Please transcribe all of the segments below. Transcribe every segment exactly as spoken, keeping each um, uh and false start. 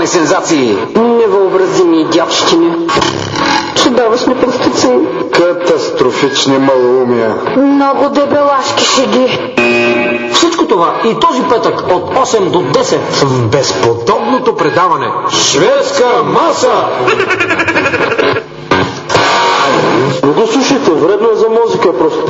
Национални сензации. Невъобразими идиотщини. Чудовищни простици. Катастрофични малоумия. Много дебелашки шеги. Всичко това и този петък от осем до десет в безподобното предаване Шведска маса. Не го слушайте, вредно е за музика просто.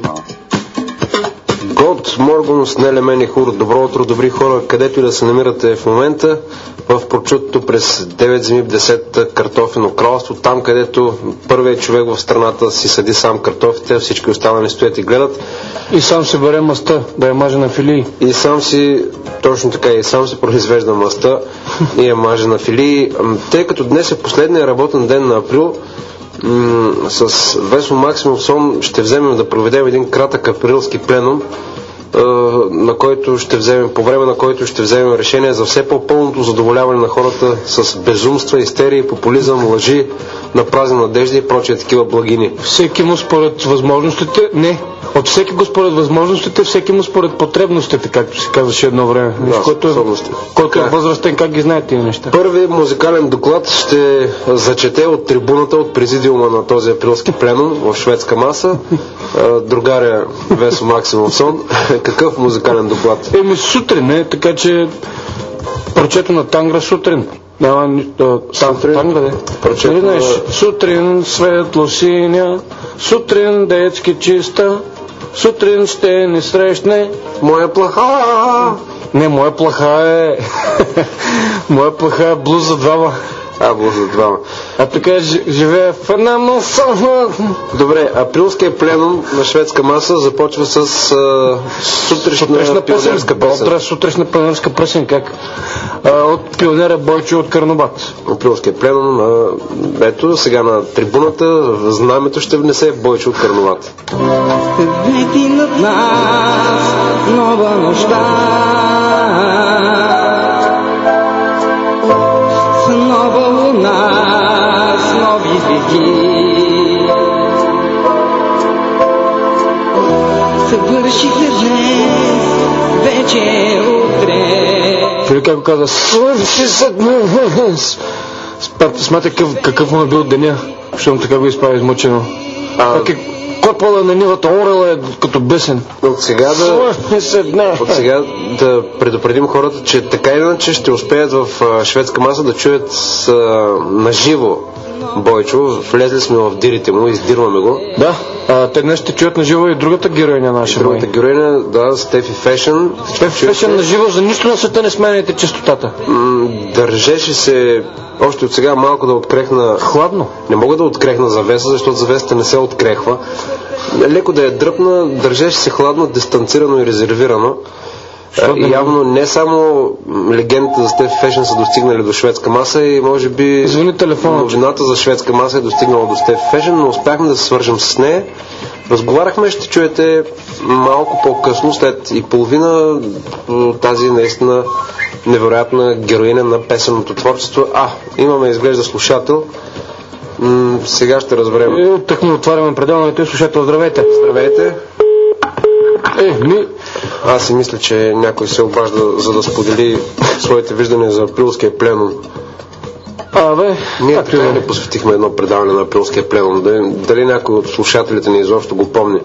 Год Морган с Неле Мен и Хур. Добро утро, добри хора, където и да се намирате в момента, в прочутото през девет земи в десет картофено кралство, там където първият човек в страната си съди сам картофите, всички останали стоят и гледат. И сам се бере маста, да я маже на филии. И сам си, точно така, и сам си произвежда маста и я маже на филии. Тъй като днес е последния работен ден на април, м- с Весо Максимов Сон ще вземем да проведем един кратък априлски пленум, на който ще вземем, по време на който ще вземем решение за все по-пълното задоволяване на хората с безумства, истерии, популизъм, лъжи, на празни надежди и прочие такива благини. Всеки му според възможностите, не, от всеки го според възможностите, всеки му според потребностите, както се казваше едно време. Да, който е, който е възрастен, как ги знаете тия неща? Първи музикален доклад ще зачете от трибуната, от президиума на този априлски пленум в Шведска маса другаря Весо Максимов Сон. Какъв музикален доклад? Еми сутрин, не, така че прочето на Тангра сутрин. Няма нищо. Тангра, де. Прочето нали, знаеш, на... сутрин светло синя, сутрин детски чиста, сутрин ще ни срещне Моя плаха. Не, моя плаха е моя плаха е блуз за двама. А, блуз за двама. А така живее в една маса. Добре, априлския пленум на Шведска маса започва с а, сутрешна пионерска песен. Добра сутрешна пионерска песен, как? А, от пионера Бойчо от Карнобат. Априлския пленум на... Ето, сега на трибуната знамето ще внесе Бойчо от Карнобат. Лети над нас нова нощта, с нова луна, с нови звезди. Съвършите днес, вече утре. Чули как го каза? Свърши се днес. Смятай какъв, какъв му е бил деня, защото така го изправя измъчено. А... Копала на нивата, орела е като бесен. От сега да, от сега да предупредим хората, че така или иначе ще успеят в Шведска маса да чуят а, наживо Бойчо. Влезли сме в дирите му, издирваме го. Да, а, те днес ще чуят наживо и другата героиня наша. И другата героиня, да, Стефи Фешън. Стефи Фешън наживо, за нищо на света не сменяйте честотата. М- държеше се още от сега малко да открехна... Хладно. Не мога да открехна завеса, защото завесата не се открехва. Леко да я дръпна, държеше се хладно, дистанцирано и резервирано. И явно не само легендите за Стефи Фешън са достигнали до Шведска маса и може би новината за Шведска маса е достигнала до Стефи Фешън, но успяхме да се свържем с нея. Разговаряхме, ще чуете малко по-късно, след и половина, тази наистина невероятна героиня на песенното творчество. А, имаме изглежда слушател. М- сега ще разберем. Е, тъкмо отваряме пределното, слушател, здравейте. Здравейте. Е, ми... Аз си мисля, че някой се обажда, за да сподели своите виждания за априлския пленум. А, бе, ние така не посветихме едно предаване на априлския пленум. Дали, дали някой от слушателите ни изобщо го помни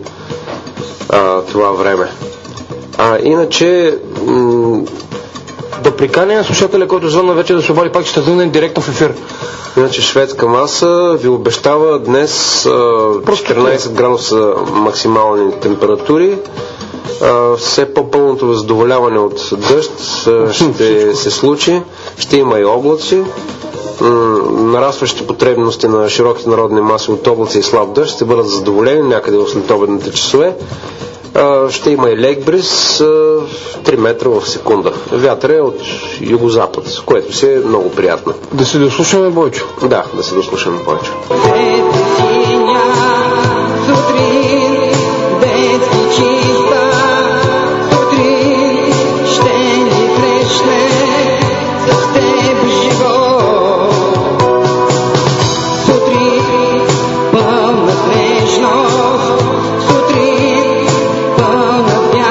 а, това време. А иначе... М- да приканя на слушателя, който звънна вече да се обади, пак ще звънне директно в ефир. Иначе Шведска маса ви обещава днес а, четиринайсет градуса максимални температури. А, все по-пълното задоволяване от дъжд а, ще се случи. Ще има и облаци. М- нарастващи потребности на широките народни маси от облаци и слаб дъжд ще бъдат задоволени някъде в следобедните часове. Uh, ще има и лек бриз, uh, три метра в секунда. Вятър е от югозапад, което си е много приятно. Да се дослушаме, Бойчо? Да, да се дослушаме, Бойчо.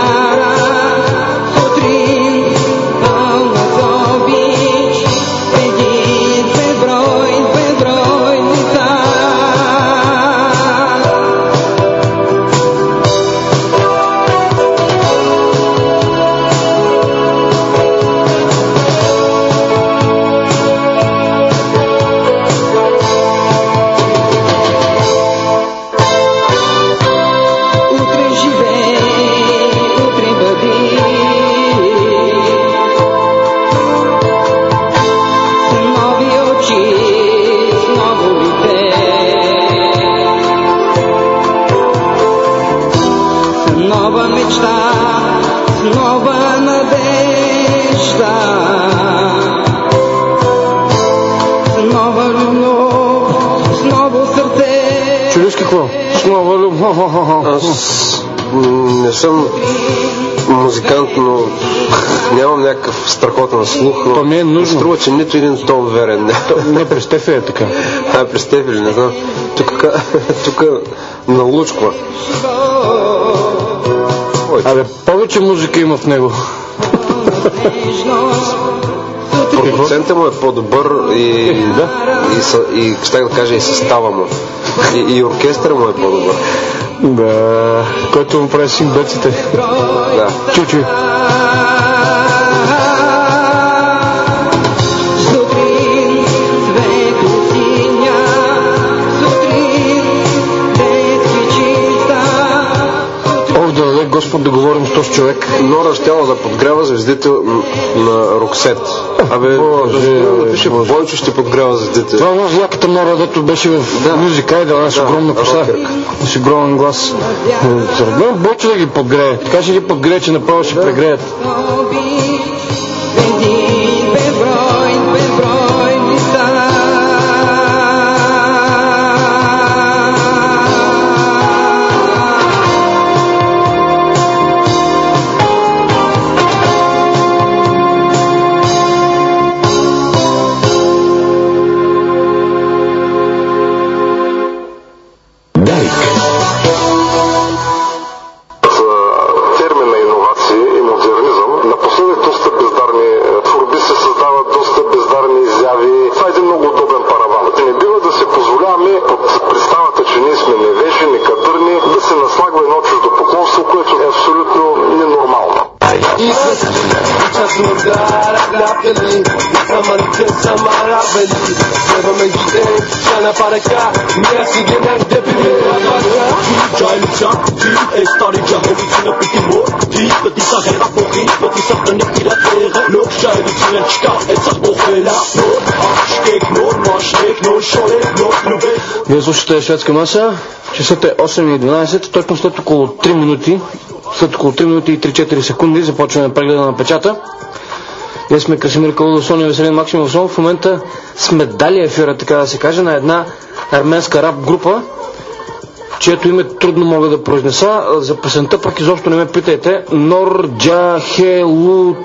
Сутрин, пълна с обич, нова мечта, с нова надежда, с нова любов, с ново сърце. Чудиш какво? С нова любов. Аз не съм музикант, но нямам някакъв страхотен слух, но то не е нужно. Струва, че нито един тон верен. Не, не през Стефи е така. А, през Стефи ли, не знам. Тук, тук налучква. Абе, повече музика има в него. Продуцентът му е по-добър и, да. и, и щях да кажа и състава му. И, и оркестъра му е по-добър. Да, който му прави симбеците. Да. Чу-чу. Сутрин, светло синя, сутрин, детски чиста. Ох, да даде Господ да говорим с този човек. Нора щяла да подгрява звездите на Роксет. Абе, напише, Бойчо ще подгрява звездите. Това е яката Нора, дето беше в да. мюзика, и да, с да, огромна коса, с огромен глас. Сърбен Бойчо да ги подгрее. Така ще ги подгрее, че направо ще да. Прегреят. Вие слушате Шведска маса, часът е осем и дванадесет, точно след около три минути, след около три минути и три-четири секунди започваме прегледа на печата. Ние сме Красимир Калудов, Соня Веселин, Максим Васонов. В момента сме дали ефира, така да се каже, на една арменска рап група, чието име трудно мога да произнеса. За песента пък изобщо не ме питайте. Норджахелу...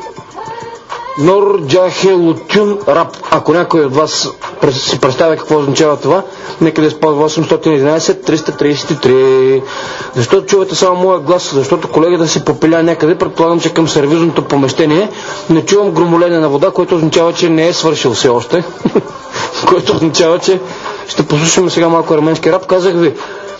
Норджахелутюн рап. Ако някой от вас си представя какво означава това, нека да използва осем едно едно триста тридесет и три. Защото чувате само моя глас? Защото колегата се попиля някъде, предполагам, че към сервизното помещение не чувам громоление на вода, което означава, че не е свършил все още. Което означава, че ще послушаме сега малко арменски рап. Казах ви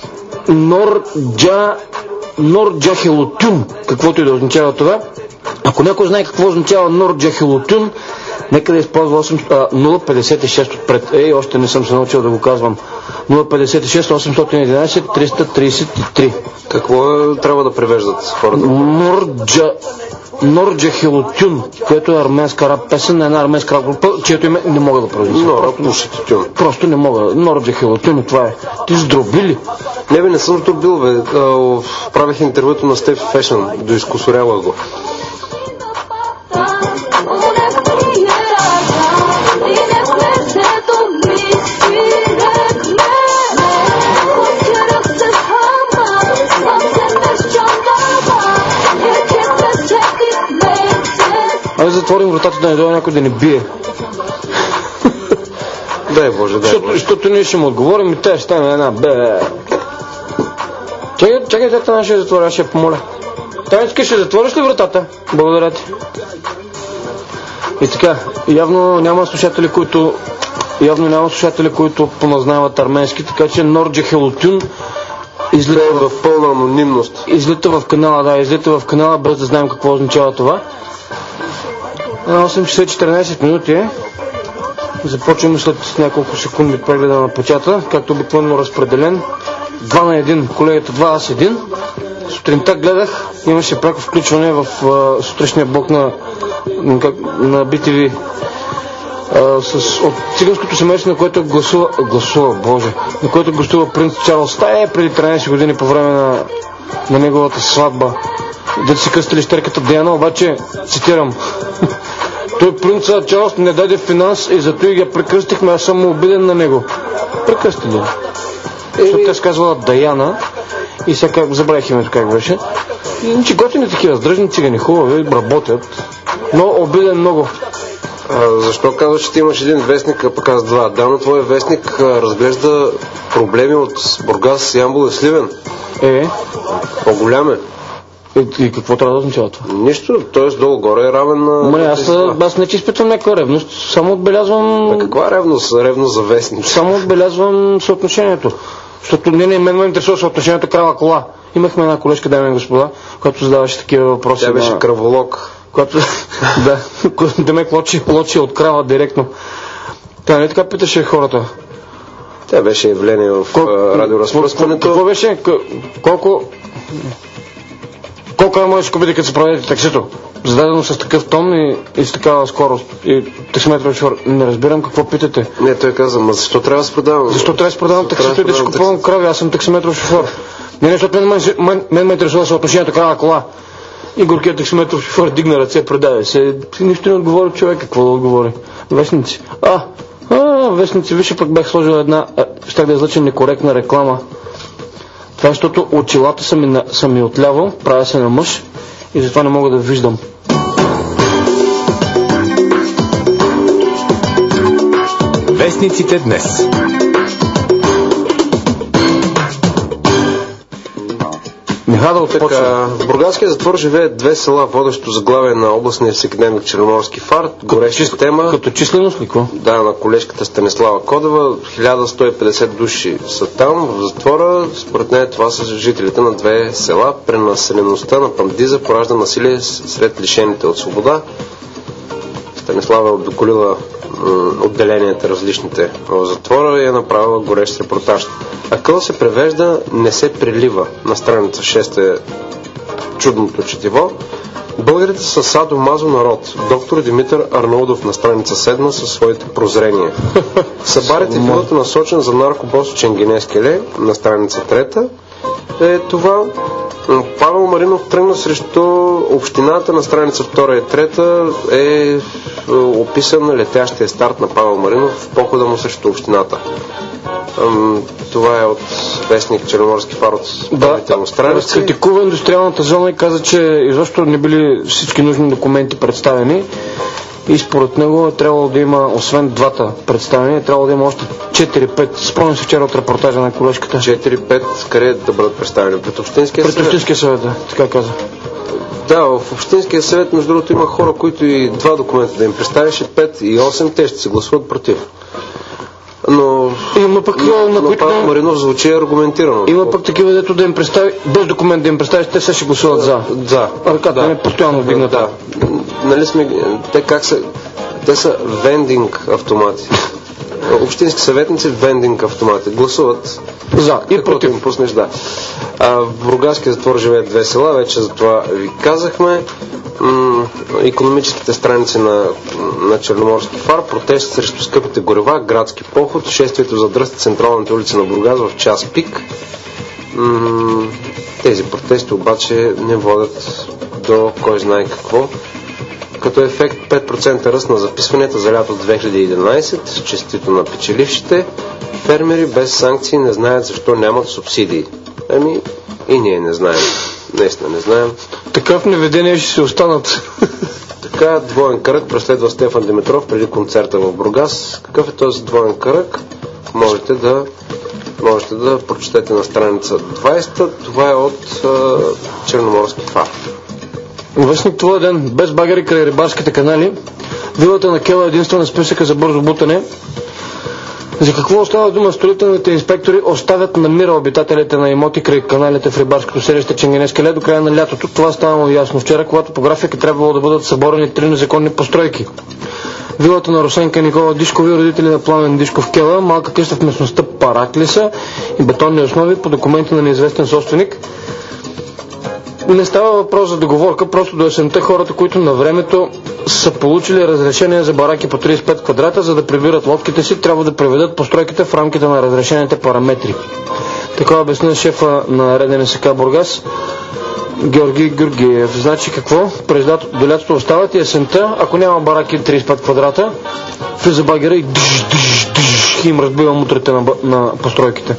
Норджа... Норджахелутюн, каквото и да означава това. Ако някой знае какво означава Норджахелутюн, нека да използва нула петдесет и шест отпред. Ей, още не съм се научил да го казвам. нула петдесет и шест осемстотин и единадесет триста тридесет и три. Какво трябва да превеждат хората? Норджа... Норджахелутюн, което е арменска рап песен на една арменска рап група, чието име не мога да произнеса. Нора Пушетюн. Просто не мога. Норджахелутюн, това е. Ти здробили? Не бе, не съм здробил, бе. Правих интервюто на Стеф Фешън, доизкусоряла го. Айде затворим вратата да не дойде някой да не бие. Дай Боже, дай защото, Боже. Защото ние ще му отговорим и те ще стане една бе. Чакай, чакай, тата на ще затворя, ще я помоля. Танечка, ще затвориш ли вратата? Благодаря ти. И така, явно няма слушатели, които явно няма слушатели, които поназнават арменски, така че Норджахелутюн излита в пълна анонимност. Излита в канала, да, излита в канала, без да знаем какво означава това. осем часа и четиринадесет минути е. Започваме след няколко секунди прегледа на печата, както обикновено разпределен. два на един, колегата два, аз един. Сутринта гледах, имаше пряко включване в а, сутрешния блок на, на би ти ви а, с, от циганското семейство, на което гласува, гласува, боже, на което гостува принц Чарлз Тае преди тринадесет години по време на на неговата сватба. Дето си кръстили щерката Диана, обаче, цитирам, той принца Чарлз не даде финанс и зато и я прекръстихме, аз съм обиден на него. Прекръстили. Защото тя сказвала Даяна и сега забравих името как беше. И че готини такива сдръжни цигани, хубави, работят, но обиден много. А, защо казваш, че ти имаш един вестник, а пък аз два? Давно твой вестник а, разглежда проблеми от Бургас, Ямбол и Сливен. Е? По-голям е. И, и какво трябва да означава това? Нищо, т.е. долу-горе е равен на... Ма, аз, аз не че изпитвам някаква ревност, само отбелязвам... А каква ревност? Ревност за вестник. Само отбелязвам съотношението. Защото не, не, мен ме интересува съотношението крава-кола. Имахме една колежка, дами и господа, която задаваше такива въпроси. Тя беше на... кръволог. Която, да, да ме лочи, лочи от крава директно. Тя не така питаше хората. Тя беше явление в Кол... радиоразпръскването. Какво беше? Колко... Колко е можеш да купите, като се проведете таксито? Зададено с такъв тон и, и с такава скорост. И таксиметров шофьор. Не разбирам какво питате. Не, той каза, ма защо трябва да се продавам? Защо трябва да се продавам таксито и да си купувам крави? Аз съм таксиметров шофьор. Не, не, защото мен, мен, мен ме интересува съотношението крава-кола. И горкият таксиметров шофьор дигна ръце, предаде се. Нищо не отговори човек, какво да отговори. Вестници. А, а, вестници, виж, пък бях сложил една, щях да излъча некоректна реклама. Това е, защото очилата са ми, на, са ми отляво, правя се на мъж и затова не мога да виждам. Вестниците днес. Михадъл, така, в Бургаския затвор живеят две села, водещо заглавие на областния всекидневник Черноморски фарт. Гореща чис... тема. Като численост ли ко? Да, на колежката Станислава Кодева. хиляда сто и петдесет души са там в затвора. Според нея това са жителите на две села. Пренаселеността на Пандиза поражда насилие сред лишените от свобода. Станислава е обиколила отделенията различните в затвора и е направила горещ репортаж. Акъл се превежда не се прилива. На страница шеста е чудното четиво. Българите са садо-мазо народ. Доктор Димитър Арнаудов на страница седма със своите прозрения. Събарите бивато насочен за наркобос Ченгенескеле на страница трета е това. Павел Маринов тръгна срещу общината на страница втора и трета е описан летящия старт на Павел Маринов в похода му срещу общината. Това е от вестник Черноморски фарт от първите му страници. Разкритикува индустриалната зона и каза, че изобщо не били всички нужни документи представени и според него е трябвало да има, освен двата представени, е трябвало да има още четири-пет. Спомням се вчера от репортажа на колежката. четири-пет къде да бъдат представени? Пред Общинския съвет? Пред Общинския съвет, да, така каза. Да, в Общинския съвет, между другото, има хора, които и два документа да им представиш, и пет и осем, те ще се гласуват против. Но, има пък, но, на но които Павел да... Маринов звучи аргументирано. Има пък такива, дето да им представи, без документ да им представиш, те се ще гласуват за. За. Ръката да. Не е постоянно вдигната. Да. Нали сме, те как са, те са вендинг автомати. Общински съветници вендинг автомати. Гласуват за и против. Им пуснеш, да. А, в Бургаския затвор живеят две села, вече за това ви казахме. М- икономическите страници на, на Черноморски фарт, протест срещу скъпите горива, градски поход, шествието задръсти централните улици на Бургас в час пик. М- тези протести обаче не водят до кой знае какво. Като ефект пет процента ръст на записванията за лято две хиляди и единадесет, честито на печелившите. Фермери без санкции не знаят защо нямат субсидии. Ами и ние не знаем. Наистина не знаем. Такъв неведение ще се останат. Така, двоен кръг преследва Стефан Димитров преди концерта в Бургас. Какъв е този двоен кръг? Можете да можете да прочетете на страница двадесета. Това е от uh, Черноморски фарт. Вестник това ден, без багери край рибарските канали, вилата на Кела е единствена списъка за бързо бутане. За какво остава дума? Строителните инспектори оставят на мира обитателите на имоти край каналите в рибарското селище Ченгенескеле до края на лятото. Това става ясно вчера, когато по графика трябвало да бъдат съборени три незаконни постройки. Вилата на Русенка Никола Дишкови, родители на Пламен Дишков Кела, малка къща в местността Параклиса и бетонни основи по документи на неизвестен собственик. не става въпрос за договорка, просто до есента хората, които на времето са получили разрешение за бараки по тридесет и пет квадрата, за да прибират лодките си, трябва да приведат постройките в рамките на разрешените параметри. Така обясня шефа на РДНСК Бургас Георги Георгиев. Значи какво? През лято, до лятото остават и есента, ако няма бараки тридесет и пет квадрата, влиза багера и дж, дж, дж, им разбива мутрите на, на постройките.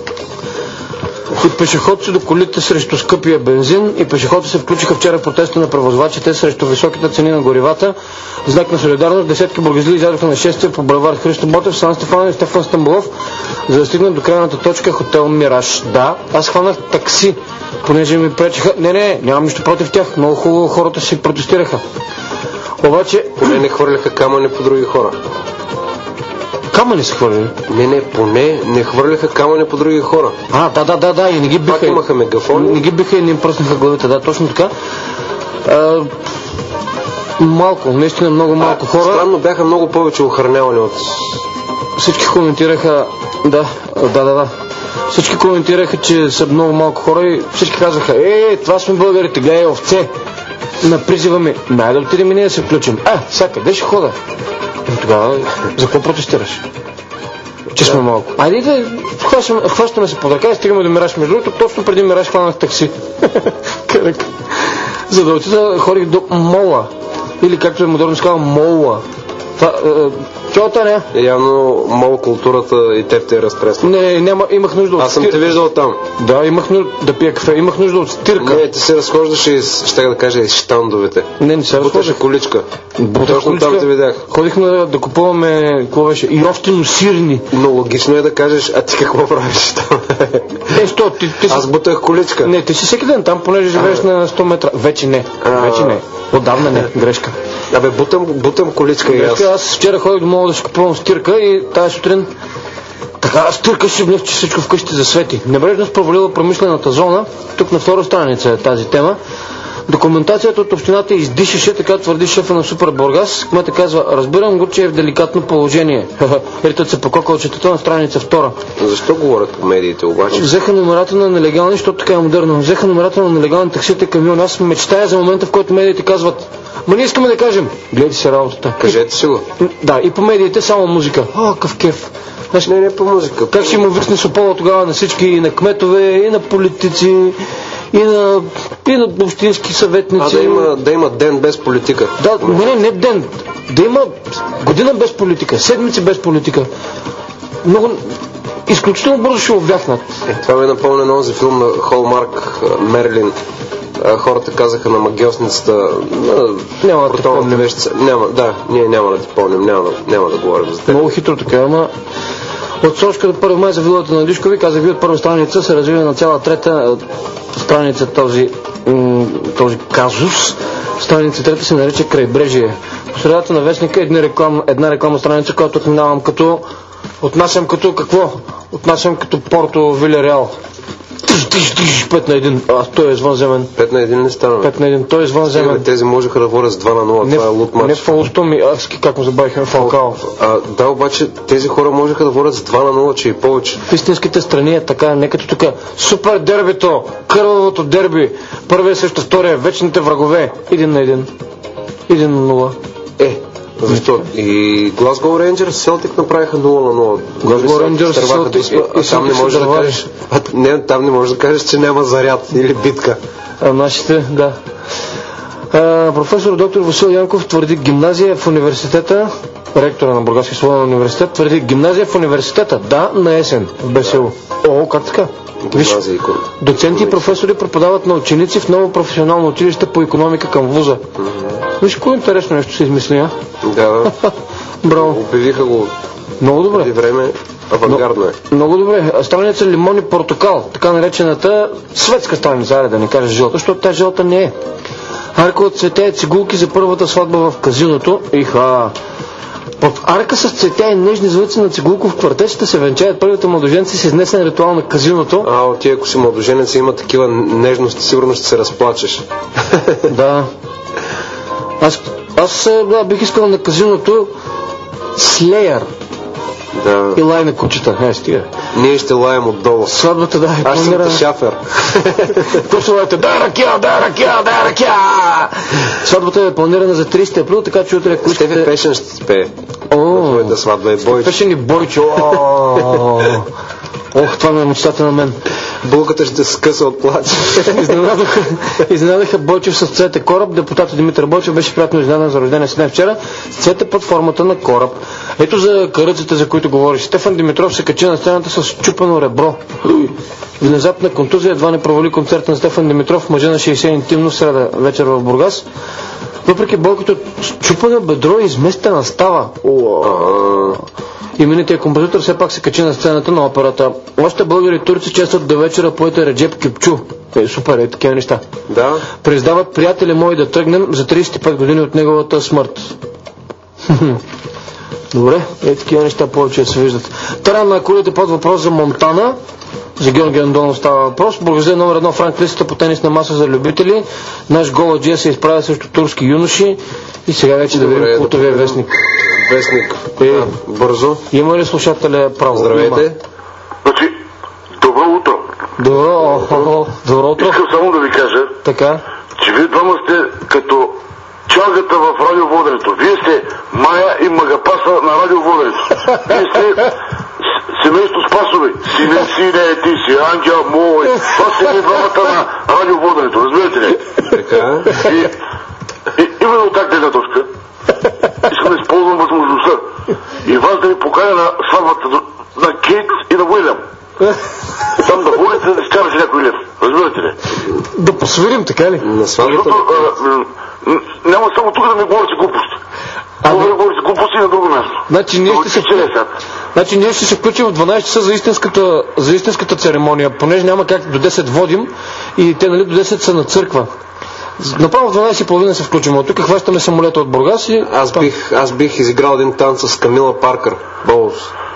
И пешеходци до колите срещу скъпия бензин, и пешеходци се включиха вчера в протеста на превозвачите срещу високите цени на горивата. В знак на солидарност десетки бургазли излязоха на шествие по булевард Христо Ботев, Сан Стефан и Стефан Стамболов, за да стигнат до крайната точка хотел Мираж. Да, аз хванах такси, понеже ми пречеха. Не, не, нямам нищо против тях. Много хубаво хората си протестираха. Обаче... Поне не хвърляха камъни по други хора. Камъни се хвърляли? Не, не, поне не хвърляха камъни по други хора. А, да, да, да, да, и не ги биха. Пак имаха мегафони. Не ги биха и не им пръснаха главите, да, точно така. А, малко, наистина много малко а, хора. Странно, бяха много повече охранявани от... Всички коментираха, да, да, да, да. Всички коментираха, че са много малко хора и всички казаха, е, това сме българите, гледай, овце. На призива ми, най да отидем и ние да се включим. А, сега къде ще хода? И тогава, за какво протестираш? Че сме малко. Айде да хващаме, хващаме се под ръка и стигаме до Мираж. Между другото, точно преди Мираж хванах такси. За да отида, ходих до мола. Или както е модерно се казва, мола. Това, е, чота не? Явно мол културата и теб те е разтресна. Не, няма, имах нужда от Аз съм стир... те виждал там. Да, имах нужда да пия кафе, имах нужда от стирка. Не, ти се разхождаше и ще да кажа и щандовете. Не, не се разхождаше. Буташе количка. Буташ Точно количка. Там те видях. Ходихме да, да купуваме, какво беше, и офтино сирни. Но логично е да кажеш, а ти какво правиш там? Е, сто, ти, ти Аз си... бутах количка. Не, ти си всеки ден там, понеже живееш на сто метра. Вече не, вече не. Отдавна не, грешка. Абе, бутам, бутам количка и аз. Аз вчера ходих до мола да си купувам стирка и тази сутрин така стирка си обнях, че всичко вкъщи засвети. Небрежно провалила промишлената зона. Тук на втора страница е тази тема. Документацията от общината издишеше, така твърди шефа на Супер Бургас. Кметът казва, разбирам го, че е в деликатно положение. Ритат се по кокалчетата на страница втора. Защо говорят по медиите обаче? Взеха номерата на нелегални, защото така е модерно. Взеха номерата на нелегални таксите и камиони. Аз мечтая за момента, в който медиите казват, ма ние искаме да кажем, гледайте се работата. Кажете си го. Да, и по медиите само музика. О, какъв кеф. Значи, не, не по музика. Как ще му висне сопола тогава на всички, и на кметове, и на политици, и на, и на общински съветници. А да има, да има ден без политика. Да, не, не, не ден. Да има година без политика, седмици без политика. Много, изключително бързо ще обяснат. Е, това ме напомня на този филм на Холмарк, Мерлин. Хората казаха на магиосницата, няма да ти помним. Вещица. Няма, да, ние няма да ти помним, няма, няма да говорим за теб. Много хитро така, ама от Сошка до първи май за вилата на Дишкови, казах ви от първа страница, се развива на цяла трета страница този, този казус. Страница трета се нарича Крайбрежие. По средата на вестника една реклама, една рекламна страница, която отминавам като, отнасям като какво? Отнасям като Порто Вилереал. Тиш, тиш, тиш, пет на един. А, той е извънземен. пет на един не стана. пет на един. Той е извънземен. Тези можеха да водят с два на нула. Не, това е лут матч. Не фалосто ми, аз как му забавихме Фалкао. А, да, обаче тези хора можеха да водят с два на нула, че и повече. В истинските страни е така, не като тук. Супер дербито, кървавото дерби, първия срещу втория, вечните врагове. Един на един. Един на нула. Е, защо? И Глазгоу Рейнджърс, Селтик направиха нула на нула. Глазгоу Рейнджърс, Селтик и, и там не можеш да кажеш, а, не, там не можеш да кажеш, че няма заряд или битка. А нашите, да. А, професор доктор Васил Янков твърди гимназия в университета, ректора на Бургаски свободен университет, твърди гимназия в университета, да, на есен, в Бесело. О, как така? Виж, доценти и професори преподават на ученици в ново професионално училище по икономика към вуза. Mm-hmm. Виж, кое интересно нещо се измисли, а? Да, да. Браво. Обявиха го много добре. Преди време, авангардно е. Много добре. Страница Лимон и Портокал, така наречената светска страница, аре да не кажа жълта, защото тази жълта не е. Арка от цветя и цигулки за първата сватба в казиното. Иха! Под арка с цветя и нежни звъци на цигулков квартет ще се венчаят първите младоженци с изнесен ритуал на казиното. А, от тия, ако си младоженец и има такива нежности, сигурно ще се разплачеш. Да. Аз, аз да, бих искал на казиното Slayer. Да. И лай на кучета. Е, стига. Ние ще лаем отдолу. Сватбата, да, е Аз съм планирана. шафер. Точно лаете, дай ракия, дай ракия, дай ракия! Сватбата е планирана за тридесети април, така че утре ако Стефи искате... Пешен ще спее. О, На твоята сватба е Бойчо. Пешен и Бойчо. О, Ох, това ми е мечтата на мен. Булката ще се скъса от плач. Изненадаха, изненадаха Бойчев с цвете кораб. Депутатът Димитър Бойчев беше приятно изненадан за рождения си ден вчера с цвете под формата на кораб. Ето за каръците, за които говориш. Стефан Димитров се качи на сцената с чупено ребро. Внезапна контузия едва не провали концерта на Стефан Димитров, мъже на шейсет, интимно среда вечер в Бургас. Въпреки болките от чупено бедро и изместена става. Именитият композитор все пак се качи на сцената на операта. Още българи и турци честват до вечера поета Реджеп Кюпчу. Е, супер, е, такива неща. Да. Признават приятели мои да тръгнем за тридесет и пет години от неговата смърт. Добре, е, такива неща повече се виждат. Таран на колите под въпрос за Монтана. За Георги Андонов става въпрос. Бургазия номер едно в ранг листата по тенисна маса за любители. Наш голаджия се изправя срещу турски юноши. И сега вече да видим култовия да вестник. Вестник. Е, Да, бързо. има ли слушателя право? Здравейте. Има. Значи, добро утро. Добро, о, о, добро утро. Искам само да ви кажа, Така. че вие двама сте като чалгата в радиоводенето. Вие сте Мая и Магапаса на радиоводенето. Вие сте с- семейство Спасови. Сине, сине, ти си, ангел мой. Това сте вие двамата на радиоводенето. Разбирате ли? Така. И, и именно от тази гледна точка искам да използвам възможността и вас да ви поканя на сватбата на Кейт и на Уилям. Там да водите да изкарате някой лев. Разбирате ли? Да посвирим, така ли? На сватбата. Защото а, м, м, няма само тук да ми говорите глупости. Мога да говорите глупости и на друго място. Значи ние ще се, Научите ли сега? значи ние ще се включим в дванайсет часа за истинската, за истинската церемония, понеже няма как до десет водим и те, нали, до десет са на църква. Направо в дванайсет и половина се включим. От тук хващаме самолета от Бургас и... Аз бих, аз бих изиграл един танц с Камила Паркър. Боус.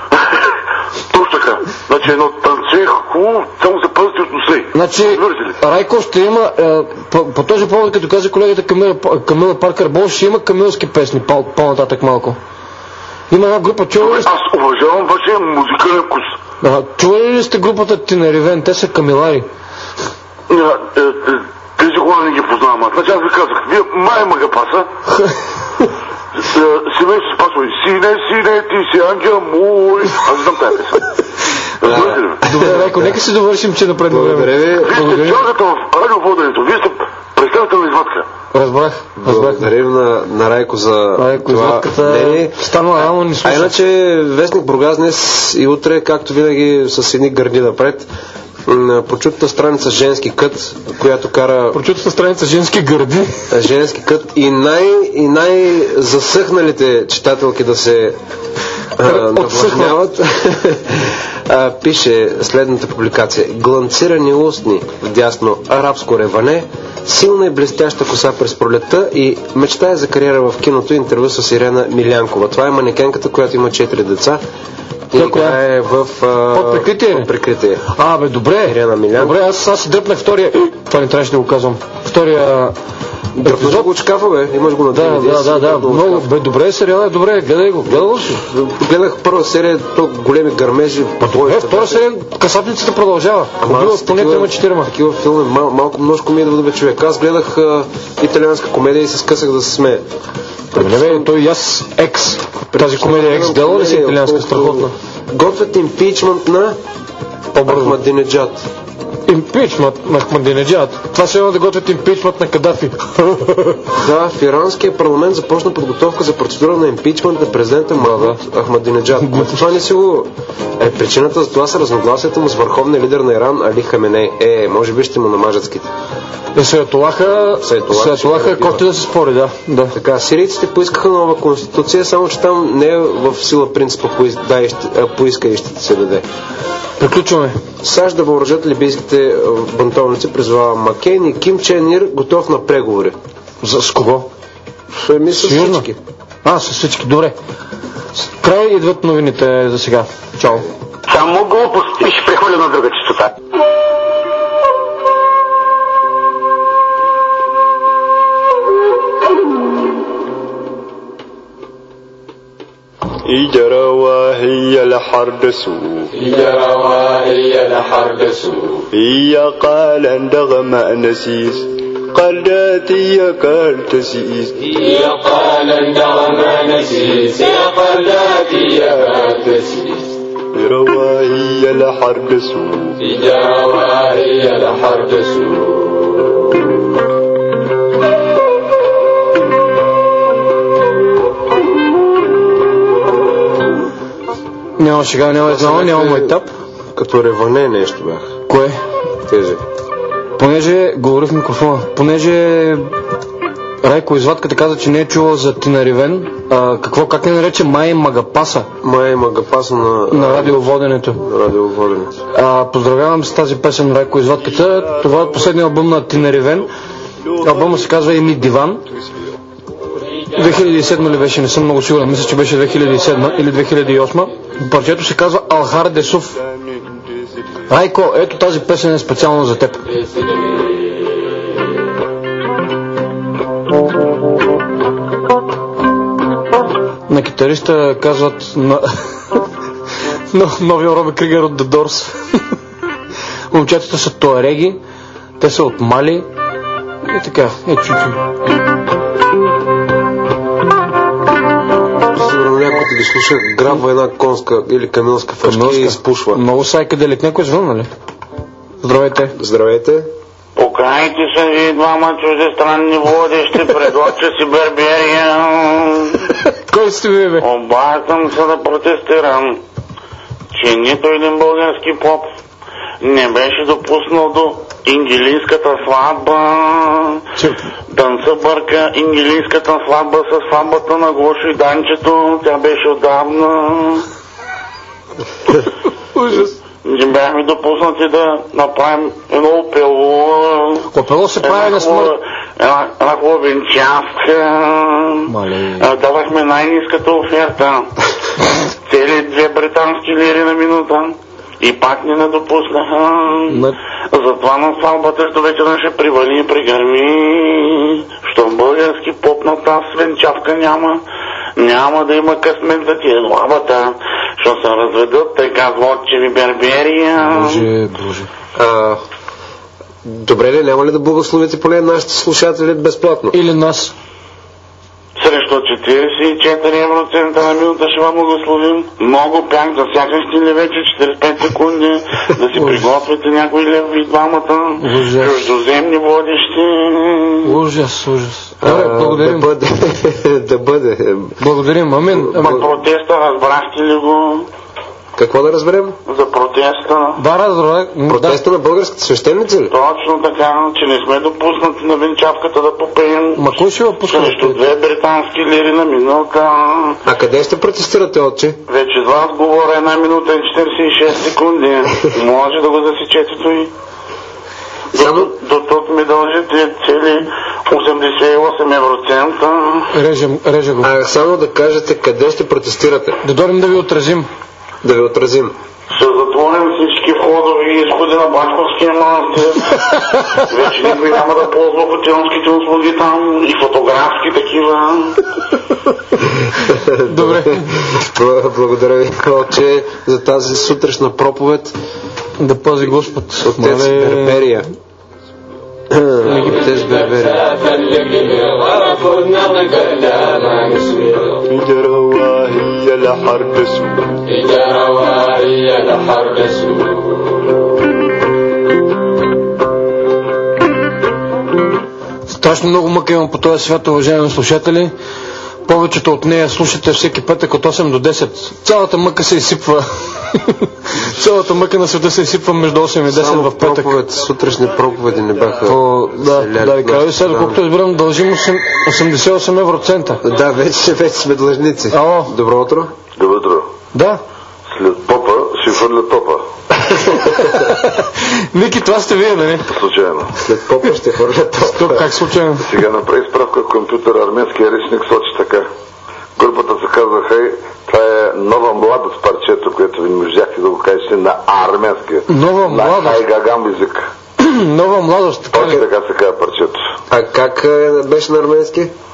Точно така. Значи едно танце хубаво, само се пазите от носа. Значи, Разбирате ли? Райко ще има, е, по, по този повод, като каза колегата Камила, Камила Паркър Бол, ще има камилски песни по, по-нататък малко. Има една група, чували ли сте? Аз уважавам вашия музикален вкус. Ага, чували ли сте групата Тинеривен? Те са камилари. А, е, е, Тези хора не ги познавам. аз. Значи аз ви казах, вие Мая Магапаса, е, семейство Спасови. Сине, сине, ти си ангел мой. Аз не знам тая песен. Разбирате ли ме? Добре, Райко, нека се довършим, че напредно време. Благодаря ви. Вие сте Благодаря. чалгата в радиоводенето. Вие сте представителна извадка. Разбрах, разбрах. Благодарим на, на Райко за Райко, това извадката мнение. станала рано ни А слуша. иначе Вестник Бургас днес и утре, както винаги, с едни гърди напред. М, Прочутата страница Женски кът, която кара Прочутата страница Женски гърди. Женски кът и, най, и най-засъхналите читателки да се а, навлажняват. а, пише следната публикация. Гланцирани устни вдясно арабско реване, силна и блестяща коса през пролетта и мечтае за кариера в киното. Интервю с Ирена Милянкова. Това е манекенката, която има четири деца. И играе е в а, Под прикритие? под прикритие. А, бе, добре. Ирена Милян. Добре, аз, аз си дръпнах втория. Това не трябваше да го казвам. Втория Дръпнаш го от шкафа, бе. Имаш го на Да, ди ви ди. да, да, да. Дръпнал от Много, шкафа. бе, добре, сериал е добре. Гледай го. Гледал ли си? Гледах първа серия, то големи гърмежи. Добре, втора серия, касапницата продължава. Убива аз поне такива- тема четирима. Такива филми, мал, малко множко ми идва да бе човек. Аз гледах а, италианска комедия и се скъсах да се смея. Не бе, той и аз екс. Тази комедия екс дела ли си италианска страхотна? Готвят импичмент на По-бързо. Ахмадинеджад. Импичмент на Ахмадинеджад. Това ще има да готвят импичмент на Кадафи. Да, в иранския парламент започна подготовка за процедура на импичмент на президента Махмуд Ахмадинеджад. Това не си го... Е, причината за това са разногласията му с върховния лидер на Иран Али Хаменей. Е, може би ще му намажат ските. Е, Саятолаха, Саятолах Саятолаха ще е кофти да се спори, да. да. Така, сирийците поискаха нова конституция, само че там не е в сила принципа поис... дай, ще... а, поиска и ще ти се даде. Приключваме. САЩ да въоръжат либийските а, бунтовници, призвава Маккейн и Ким Чен Ир готов на преговори. За с кого? Еми с Сериозно? всички. А, с всички, добре. С край идват новините за сега. Чао. Само глупости. Ще прехвърля на друга чистота. Ijara رواهي الحردس يا رواهي الحردس يا قال اندغم نسيس قلداتي يا كالتسيس يا قال اندغم نسيس يا قلداتي يا كالتسيس رواهي الحردس يا رواهي الحردس. Няма шега, няма знamo, няма етап. Като реване нещо бях. Кое? Тези. Понеже, говори в микрофона, понеже Райко извадката каза, че не е чувал за Тина Ривен, а, какво, как не нарече Май Магапаса? Май Магапаса на, на радиоводенето. На радиоводенето. А, поздравявам с тази песен Райко извадката. Това е последния албум на Тина Ривен. Албумът се казва Еми Диван. две хиляди и седма ли беше, не съм много сигурен, мисля, че беше две хиляди и седма или две хиляди и осма. Парчето се казва Алхар Десуф. Райко, ето тази песен е специално за теб. На китариста казват на... Но, новия Роби Кригер от The Doors. Момчетата са туареги, те са от Мали и така, е чучу. Някой ти ги слуша, грабва една конска или камилска фъшка и изпушва. Много сайкаделик. Някой звън, нали? Здравейте. Здравейте. Покайте се ви двама чуждестранни водещи, предоча си Берберия. Кой сте ви, бе? Обаждам се да протестирам, че нито един български поп не беше допуснал до ингилийската сватба. Танца бърка ингилийската сватба с сватбата на Гошо и Данчето. Тя беше отдавна. Ужас. Не бяхме допуснати да направим едно опело. Опело се прави на смърт. Една, една хубава венчастка. Давахме най-ниската оферта. Цели две британски лири на минута. И пак не допуснаха. Затова на сватбата ще вечера ще привали и пригърми. Що български поп на тази свенчавка няма. Няма да има късмет за тия главата. Що се разведат, те казват, че ви Берберия. Боже, боже. А, добре ли, няма ли да благословите поне нашите слушатели безплатно? Или нас? Срещу четиридесет и четири евроцента на минута ще вам благословим. Много пях, засякахте ли вече четиридесет и пет секунди, да си приготвите някой лев и двамата. Чуждоземни водещи. Ужас, ужас. Добре, благодарим. Да бъде. Да бъде. Благодарим, амин. За протеста разбрахте ли го? Какво да разберем? За протеста. Да, разбрах. Протеста да. На българските свещеници ли? Точно така, че не сме допуснати на венчавката да попеем. Ма кой ще го пусне? Срещу две британски лири на минута. А къде ще протестирате, отче? Вече с вас говоря една минута и четиридесет и шест секунди. Може да го засечете той. Само... До тук ми дължите цели осемдесет и осем евроцента. Режем, реже го. А само да кажете къде ще протестирате. Да дойдем да ви отразим. Да ви отразим. Ще затворим всички входови и изходи на Бачковския манастир. Вече никой няма да ползва хотелските услуги там и фотографски такива. Добре. Благодаря ви, отче, за тази сутрешна проповед. Да пази Господ. Отец Берберия. Отец Берберия. رواهي الحردس رواهي الحردس. Страшно много мъка имам по този свят, уважаеми слушатели. Повечето от нея слушате всеки петък от осем до десет. Цялата мъка се изсипва. Цялата мъка на света се изсипва между осем и десет само в петък. Проповед, сутрешни проповеди не бяха. По, да, да, ви кажа, сега, доколкото избирам, дължим осемдесет и осем евроцента. Да, вече, вече сме длъжници. Ало. Добро утро. Добро утро. Да. След попа си хвърля топа. Ники, това сте вие, нали? Случайно. След попа ще хвърля топа. Стоп, как случайно? Сега направи справка в компютъра, арменския речник сочи така. Групата се казва Хей, това е нова младост парчето, което ви не можахте да го кажете на арменски. Нова младост? На хайгагам език. Нова младост, така ли? Така се казва парчето. А как беше на арменски?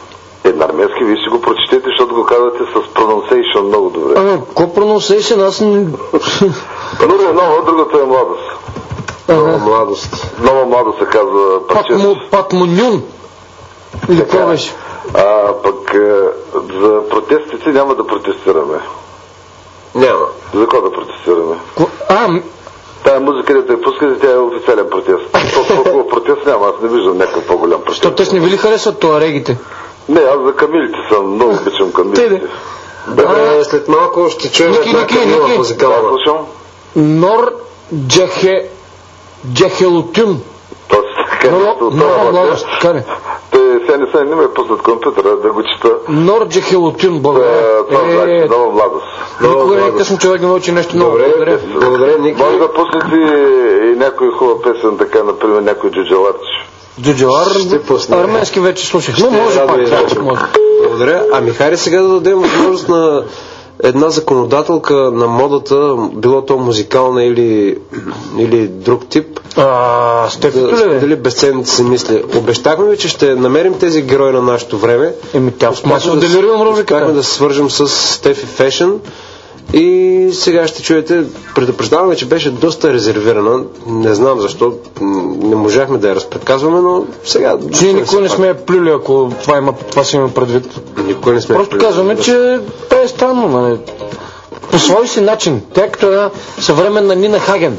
Е, на армейски вие си го прочетете, защото го казвате с pronunciation много добре. Ама, какво pronunciation? Аз не... Панура е нова, другата е младост. Нова младост. Нова младост се казва парчето. Патмонюн. Или какво беше? А пък е, за протестите няма да протестираме. Няма. За какво да протестираме? А, тая музика, да я пускате, тя е официален протест. Толкова протест няма, аз не виждам някакъв по-голям протест. Що те не ви ли харесват туарегите? Не, аз за камилите съм, много обичам камилите. Добре, след малко ще чуем една камила музикална. Нор Джахе... Джахелотюн. Нова младост, така ли? Те сега не са, не ме пуснат компютъра да го чета. Нор Джахелотюн, благодаря. Това значи нова младост. Никога не е късно човек да научи нещо ново. Добре, благодаря, Ники. Може да пуснете и някой хубава песен, така, например, някой джуджаларчиш. Джуджалар, арменски вече слушах, но може пак. Благодаря. Ами хайде сега да дадем възможност на една законодателка на модата, било то музикална или, или друг тип, а, да сподели безценните си мисли. Обещахме ви, че ще намерим тези герои на нашето време. Еми тя смисъл делирам музиката. Успяхме да се свържем с Стефи Фешън и сега ще чуете, предупреждаваме, че беше доста резервирана. Не знам защо, не можахме да я разпредказваме, но сега... Че никой не сме я плюли, ако това, има, това си има предвид. Никой не сме Просто казваме, да. Че това е странно, нали? По свой си начин. Тя като една съвременна Нина Хаген.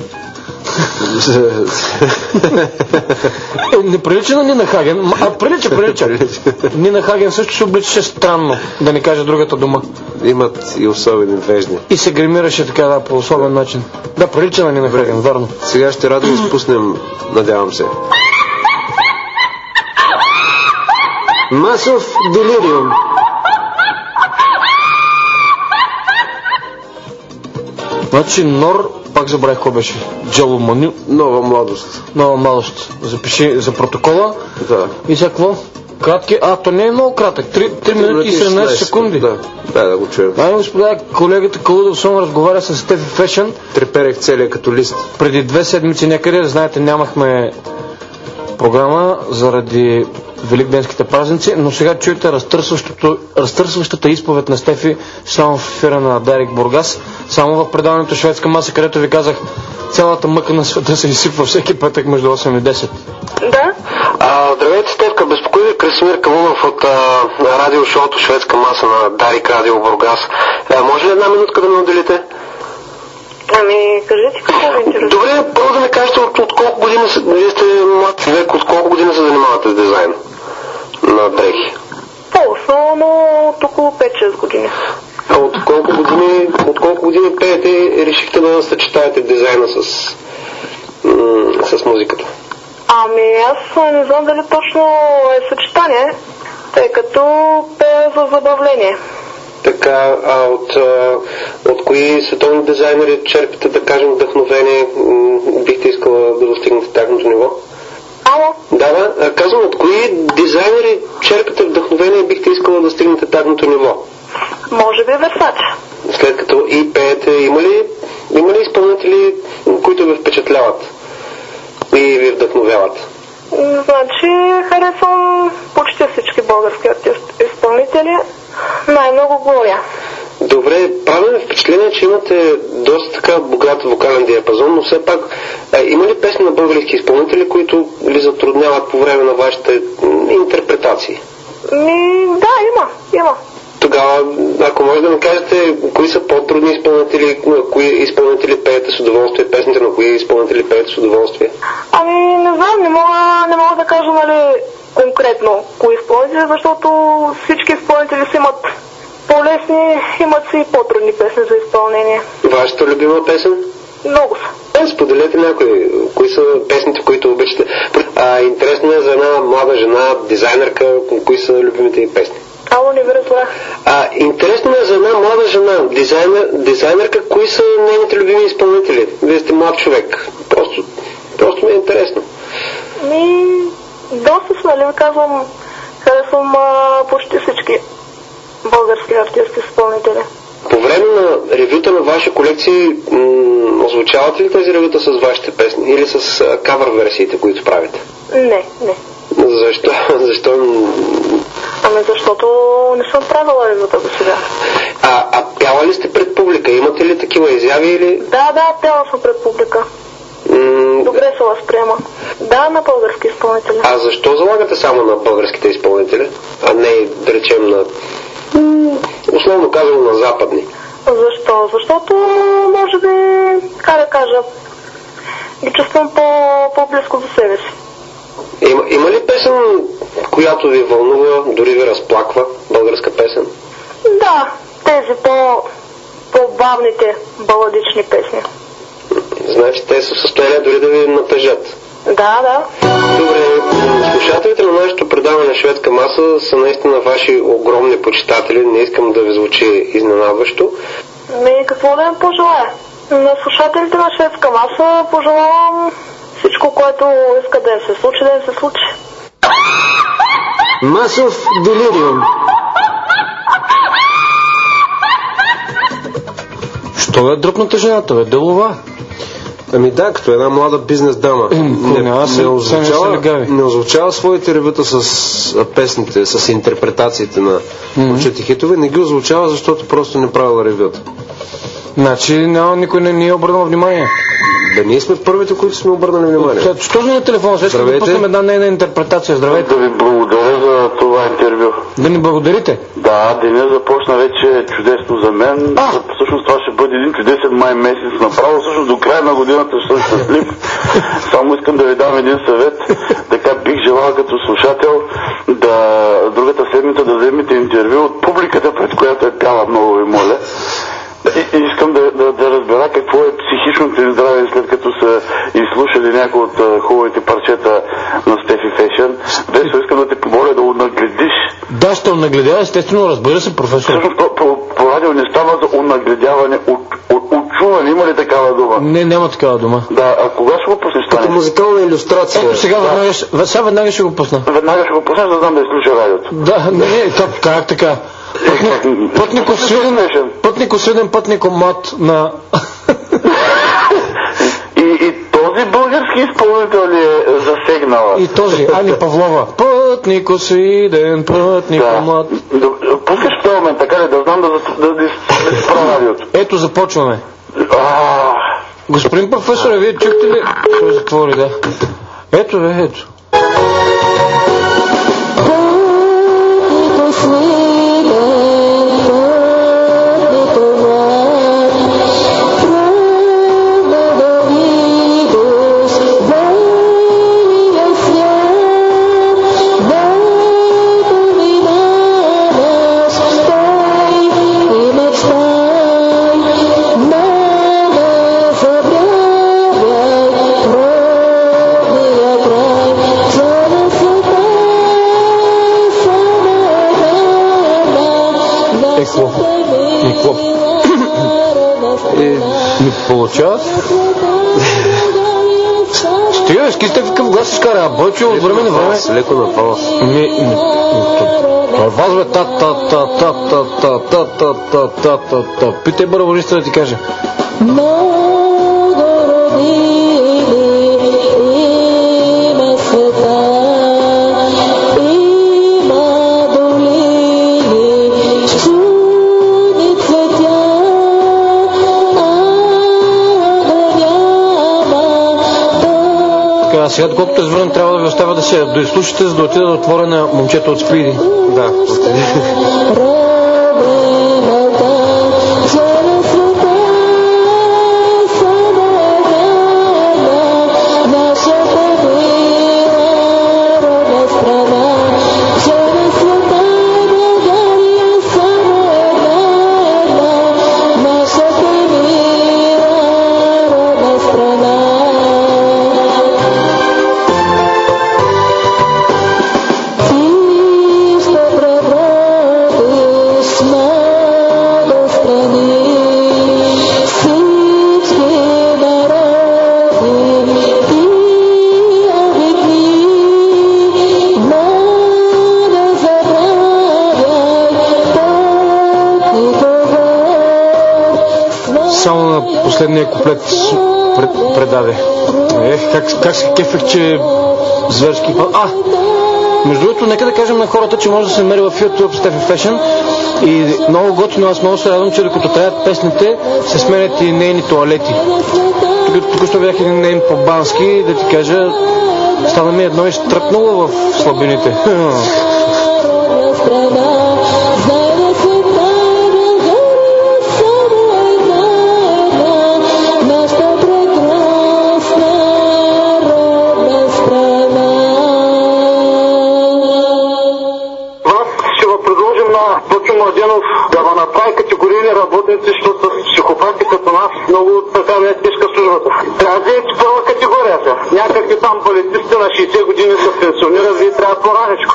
е, не прилича на Нина Хаген, а прилича, прилича. Нина Хаген също се обличаше странно, да не кажа другата дума. Имат и особени вежди. И се гримираше така, да, по особен начин. Да, прилича на Нина Хаген, вярно. Сега ще радо изпуснем, надявам се. Масов делириум. Значи Нор, пак забравих какво беше. Джаломаню. Нова младост. Нова младост. Запиши за протокола. Да. И сега какво? Кратки. А, то не е много кратък. три минути и седемнайсет секунди. Да, да, да го чуем. Ай, господа, колегата Калудов Сон разговаря с Стефи Фешън. Треперех целия като лист. Преди две седмици някъде, знаете, нямахме програма заради великденските празници, но сега чуете разтърсващата изповед на Стефи само в ефира на Дарик Бургас, само в предаването Шведска маса, където ви казах, цялата мъка на света се изсипва всеки петък между осем и десет. Да? А, здравейте, Стефка, безпокои ви Красимир Кавунов от а, радиошоуто Шведска маса на Дарик Радио Бургас. А, може ли една минутка да ме отделите? Ами, кажете какво ви интересува. Добре, първо да ми кажете от, от колко години, вие сте млад човек, от колко години се занимавате с дизайн на дрехи? По-основно от около пет-шест години. А от колко години, от колко години пеете и решихте да съчетаете дизайна с, м- с музиката? Ами, аз не знам дали точно е съчетание, тъй като пея за забавление. Така, а от, а, от кои световни дизайнери черпите, да кажем, вдъхновение, м- бихте искала да достигнете тяхното ниво? Ало? Да, да. Казвам, от кои дизайнери черпите вдъхновение и бихте искала да стигнете тяхното ниво? Може би Версаче. След като и пеете, има ли, има ли изпълнители, които ви впечатляват и ви вдъхновяват? Значи, харесвам почти всички български артисти, изпълнители. Най-много Глория. Добре, прави ми впечатление, че имате доста така богат вокален диапазон, но все пак а, има ли песни на български изпълнители, които ли затрудняват по време на вашите м, интерпретации? Ми, да, има, има. Тогава, ако може да ми кажете, кои са по-трудни изпълнители, кои изпълнители пеете с удоволствие песните, на кои изпълнители пеете с удоволствие? Ами, не знам, не мога, не мога да кажа, нали, конкретно кои изпълнители, защото всички изпълнители си имат по-лесни, имат си и по-трудни песни за изпълнение. Вашата любима песен? Много са. Е, споделете някои. Кои са песните, които обичате? А, интересно е за една млада жена, дизайнерка, кои са любимите й песни? Ало, не ви разбрах. А, интересно е за една млада жена, дизайнер, дизайнерка, кои са нейните любими изпълнители? Вие сте млад човек. Просто, просто ми е интересно. Ми, доста сме, ли ви казвам, харесвам а, почти всички български артисти, изпълнители. По време на ревюта на ваши колекции, м- озвучавате ли тези ревюта с вашите песни или с а, кавър версиите, които правите? Не, не. Защо? Защо? Ами защото не съм правила ревюта до сега. А, а пяла ли сте пред публика? Имате ли такива изяви или... Да, да, пяла съм пред публика. М- Добре се възприема. Да, на български изпълнители. А защо залагате само на българските изпълнители, а не, да речем, на... м- условно казано, на западни? Защо? Защото, може би, как да кажа, ги чувствам по, по-близко до себе си. Има, има ли песен, която ви вълнува, дори ви разплаква, българска песен? Да, тези по, по-бавните баладични песни. Значи те са в състояние дори да ви натъжат. Да, да. Добре, слушателите на нашето предаване Шведска маса са наистина ваши огромни почитатели. Не искам да ви звучи изненадващо. Ми, какво да им пожелая? На слушателите на Шведска маса пожелавам всичко, което иска да им се случи, да им се случи. Масов делириум. Що е дръпната жената, бе? Делова. Ами да, като една млада бизнес дама. Не, не, не, озвучава, не озвучава своите ревюта с а, песните, с интерпретациите на прочети хитове, не ги озвучава, защото просто не правила ревюта. Значи няма, никой не ни е обърнал внимание. Да, ние сме първите, които сме обърнали внимание. Що на телефона? Сега ще пуснем една нейна интерпретация. Здравейте. Да ви благодаря за това интервю. Да ни благодарите? Да, деня започна вече чудесно за мен. А! Всъщност това ще бъде един чудесен май месец направо. Всъщност до края на годината ще съм щастлив. Само искам да ви дам един съвет. Така бих желал като слушател да другата седмица да вземете интервю от публиката, пред която е пяла, много ви моля. И, и искам да, да, да разбера какво е психичното им здраве, след като са изслушали някои от uh, хубавите парчета на Стефи Фешън. Весо, искам да те помоля да унагледиш. Да, ще унагледя, естествено, разбира се, професор. Всъщност по, по, по радио не става за унагледяване, от, от, отчуване, има ли такава дума? Не, няма такава дума. Да, а кога ще го пуснеш? Като музикална илюстрация. Ето сега, да. веднага, сега веднага ще го пусна. Веднага ще го пуснеш, да знам да изключа радиото. Да, не, не, как, как така? Пътнико свиден, пътнико свиден, пътнико мат на... И, и този български изпълнител ли е засегнала? И този, Ани Павлова. Пътнико свиден, пътнико да. мат. Пускаш в този момент, така ли, да знам да, да, да, да спра радиото. Ето, започваме. А... Господин професоре, вие чухте ли? Ще затвори, да. Ето, бе, ето. Ми получава. Стига, скисте какъв глас изкара, а Бойчо от време на време. Леко на фалс. Ми, вас бе, та та та та та та та та та та та та питай барабариста да ти каже. Сега, доколкото извърнем, трябва да ви оставя да се доизслушате, за да отида да отворя на момчето от Спиди. Да, отиди. Последния куплет пред, предаде. Ех, как, как се кефех, че зверски... А! Между другото, нека да кажем на хората, че може да се намери в YouTube Стефи Fashion и много готино, аз много се радвам, че докато траят песните, се сменят и нейни тоалети. Тук що бях един нейн по-бански, да ти кажа, стана ми едно изтръпнало в слабините. Младенов да ме направи категорийни работници, защото с психопати като нас много така не е тежка службата. Трябва да е първа категория сега. Някакви там балетисти на шейсет години са пенсионират и трябва по-раничко.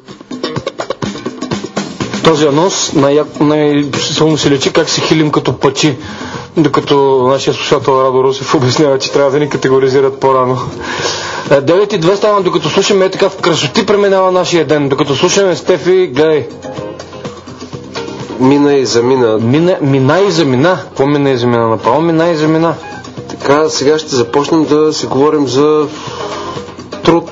Този анонс най-силно се лечи как се хилим като пачи, докато нашия слушател Радо Русев обяснява, че трябва да ни категоризират по-рано. девет и две стана, докато слушаме е така в красоти преминава нашия ден. Докато слушаме Стефи, гледай. Мина и замина. Мина, мина и замина. Какво мина и замина? Направо мина и замина. Така, сега ще започнем да си говорим за труд.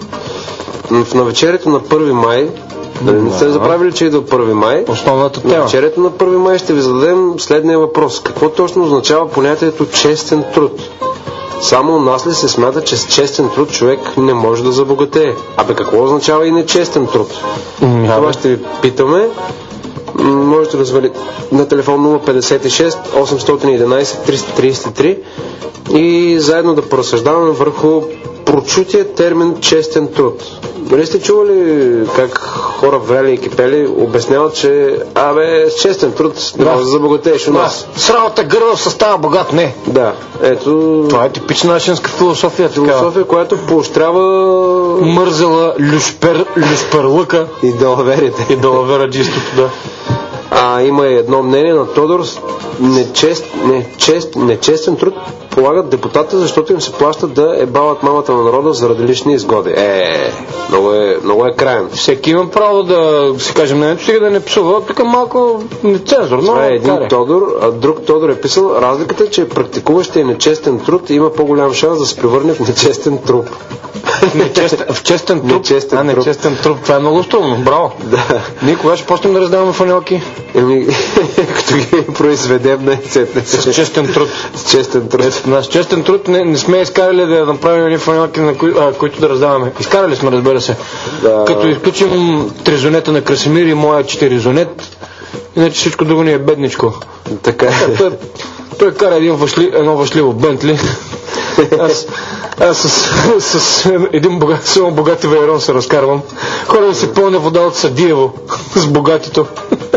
В навечерието на първи май, да не сте забравили, че идва първи май, основната тема. В навечерието на първи май ще ви зададем следния въпрос. Какво точно означава понятието честен труд? Само у нас ли се смята, че с честен труд човек не може да забогатее? Абе, какво означава и нечестен труд? Mm, Това ще ви питаме. Можете да звъните на телефон нула петдесет и шест осемстотин и единадесет триста тридесет и три и заедно да поразсъждаваме върху прочутия термин честен труд. Дали сте чували как хора врели и кипели обясняват, че абе с честен труд не може да забогатееш у нас? Да. Срамата гърва състава богат, не. Да, ето... Това е типична нашинска философия. Философия, така, която поощрява... мързела, люшпер, люшперлъка. И далаверите. И далавераджистото, да. А има и едно мнение на Тодор, нечест, нечест, нечестен труд полагат депутата, защото им се плащат да ебават мамата на народа заради лични изгоди. Е, много е, много е краен. Всеки има право да си каже мнението, стига да не псува, тук малко нецензурно. Това е един каре. Тодор, а друг Тодор е писал, разликата е, че практикуващия нечестен труд има по-голям шанс да се превърне в нечестен труп. Нечестен, в честен труп? Нечестен а, нечестен труп. Това е много струмно. Браво. Да. Ние кога ще почнем да раздаваме фанелки? Еми, като ги произведем на с честен труд. С честен труд. С честен труд не, не сме изкарали да направим едни фанелки, на кои, а, които да раздаваме. Изкарали сме, разбира се. Да. Като изключим тризонета на Красимир и моя четиризонет, иначе всичко друго ни е бедничко. Така е. Той, той кара един въшли, едно въшливо Бентли. Аз, аз с, с един богат, само богати вейрон се разкарвам. Хора да се пълня вода от Садиево с богатито.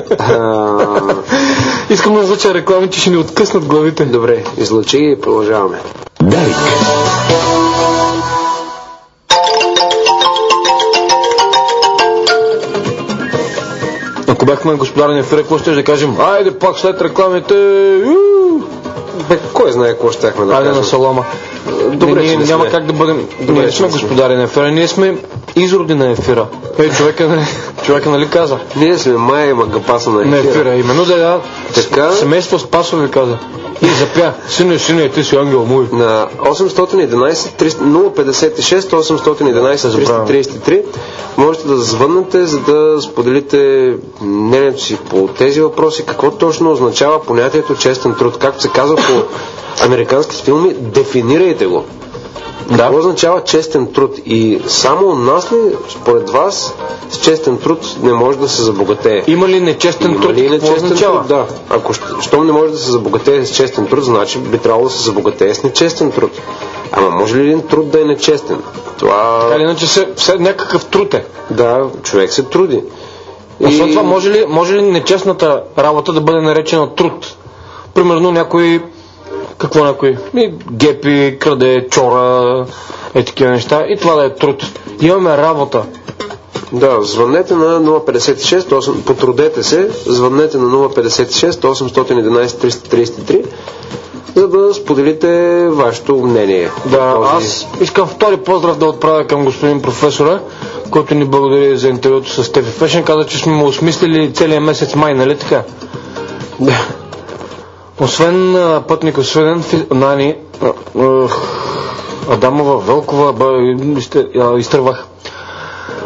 Искам да излъча реклами, че ще ни откъснат главите. Добре, излъчи и продължаваме. Дарик. Ако бяхме господарен ефир, какво ще да кажем? Айде пак след рекламите. Бе, кой знае какво щяхме да кажем? Айде на салома. Добре, ние няма сме. Как да бъдем. Добре, ние не сме господари на ефира, ние сме изроди на ефира. Ей, човека, нали, човека нали каза? Ние сме май магапаса на ефира. На ефира, именно да да. Така... Семейство Спасови каза. И запя. Сине, сине, ти си ангел мой. На осемстотин и единадесет нула петдесет и шест осемстотин и единадесет триста тридесет и три можете да звъннете, за да споделите мнението си по тези въпроси. Какво точно означава понятието честен труд? Както се казва по американски филми, дефинирайте го. Да. Какво означава честен труд? И само у нас ли, според вас, с честен труд не може да се забогатее? Има ли нечестен Има труд? Ли нечестен труд? Да. Ако щом не може да се забогатее с честен труд, значи би трябвало да се забогатее с нечестен труд. Ама може ли един труд да е нечестен? Това... Така, иначе се, все някакъв труд е. Да, човек се труди. И след това може ли, може ли нечестната работа да бъде наречена труд? Примерно някой... Какво някой? И гепи, краде, чора, е такива неща. И това да е труд. Имаме работа. Да, звъннете на нула петдесет и шест, осем, потрудете се, звъннете на нула петдесет и шест осемстотин и единадесет триста тридесет и три, за да споделите вашето мнение. Да, този... аз искам втори поздрав да отправя към господин професора, който ни благодари за интервюто с Стефи Fashion. Каза, че сме му осмислили целият месец май, нали така? Да. Освен а, пътник освен Нани, а, а, Адамова, Велкова, ба, изтървах.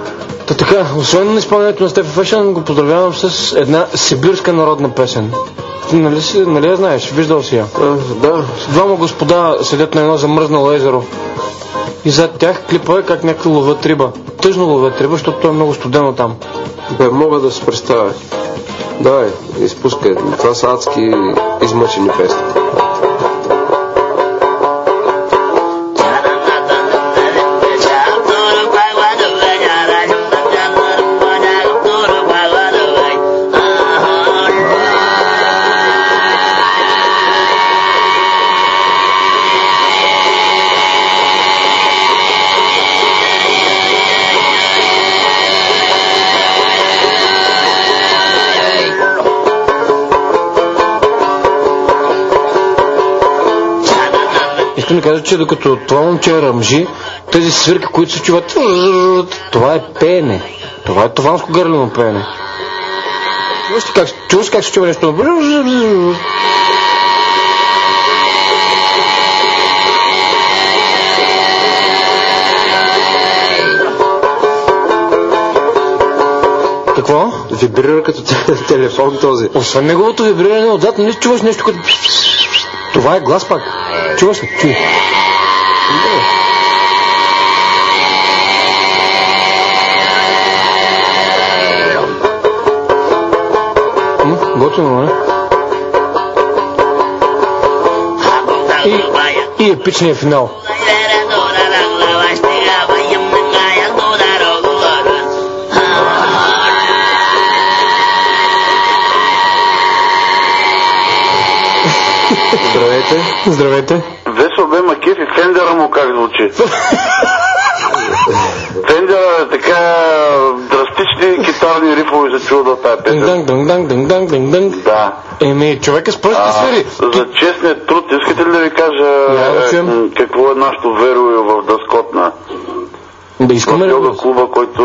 Та така, освен на изпълнението на Стефи Фешън, го поздравявам с една сибирска народна песен. Ти нали, си, нали я знаеш? Виждал си я? А, да. Двама господа седят на едно замръзнало езеро. И зад тях клипа е как някакви ловят риба. Тъжно ловят риба, защото е много студено там. Бе, мога да се представя. Давай, изпускай. Това са адски измъчени песни. Искам да кажа, че докато това момче ръмжи, тези свирки, които се чуват, това е пеене. Това е тованско гърлено пеене. Чуваш ли как, чуваш как се чува нещо? Какво? Вибрира като телефон този. Освен неговото вибриране отзад, нали чуваш нещо като... Това е глас пак. Чуваш ли? Чуй. Готово, не? И, и епичният финал. Здравейте. Здравейте. Весо бе Макеф и Фендера му как звучи. Фендера е така драстични китарни рифове се чува в тази песен. Да. Еми, човек е с пръсти свири. За честният труд, искате ли да ви кажа yeah, е, какво е нашето верою в Дъскотна? Да искаме ли? В клуба, който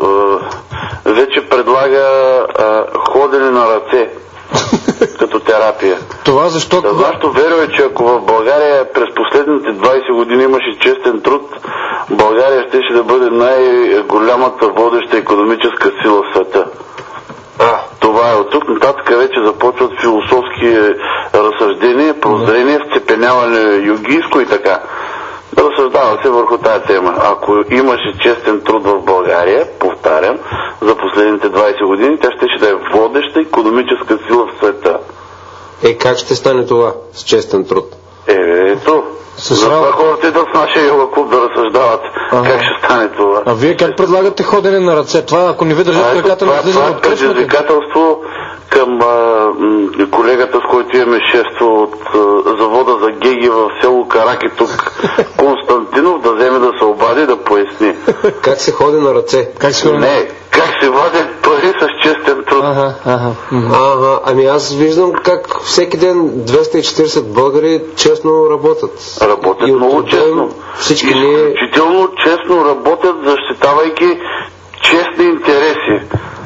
е, вече предлага е, ходене на ръце като терапия. Това защо? Да, нашето веро е, че ако в България през последните двайсет години имаше честен труд, България щеше да бъде най-голямата водеща икономическа сила в света. А, това е. От тук нататък вече започват философски разсъждения, прозрения, вцепеняване югийско и така. Разсъждава се върху тая тема. Ако имаше честен труд в България, повтарям, за последните двайсет години, тя щеше да е водеща икономическа сила в света. Е, как ще стане това с честен труд? Е, ето. Затова хората идват в нашия йога клуб да разсъждават ага. как ще стане това. А вие как предлагате ходене на ръце? Това, ако не ви държат краката на влизане от кръчмата? Това е предизвикателство към а, колегата, с който имаме шефство от а, завода за геги в село Караки, тук Константинов, да вземе да се обади да поясни. Как се ходи на ръце? Как се ходи? Не, как се вадят пари с честен труд. Ага, ага. Ага, ами аз виждам как всеки ден двеста и четирийсет българи честно работят. Работят и много честно. Всички ние... Изключително честно работят, защитавайки честни интереси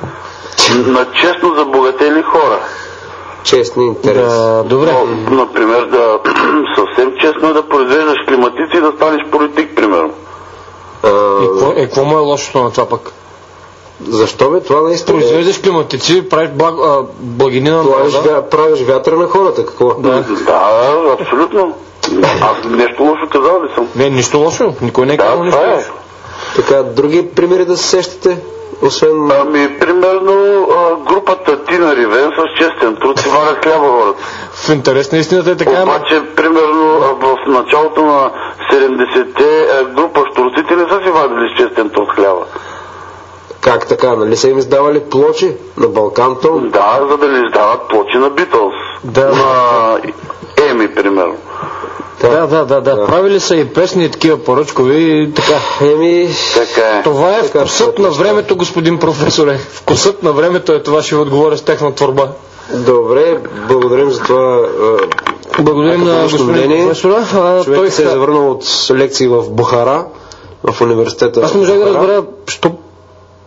на честно забогатели хора. Честни интереси. Да, добре. Но, например, да съвсем честно е да произвеждаш климатици и да станеш политик, примерно. А... И какво, е, какво му е лошото на това пък? Защо бе? Това наистина... Произвеждаш климатици, правиш благ, а, благини на правиш, вя, правиш вятъра на хората, какво? Да, да, абсолютно. Аз нещо лошо казал ли съм? Не, нищо лошо. Никой не е казал да, нищо е. лошо. Така, други примери да се сещате? Освен... Ами, примерно, групата Тина Ривен с честен труд си варят хляба хората. В интерес на истината е така. Обаче, ама... примерно, в началото на седемдесетте група щурците не са си вадили с честен труд хляба. Как така? Нали са им издавали плочи на Балкантон? Да, за да не издават плочи на Битълс. Да. На Еми, примерно. Да, да, да, да, да. Правили са и песни и такива поръчкови и така. Еми... Така е. Това е вкусът на времето, господин професоре. Вкусът на времето е това, ще ви отговоря с техна творба. Добре, благодарим за това. Благодарим на господин професора. А, човек той се е завърнал от лекции в Бухара, в университета. Аз не можах да разбера, що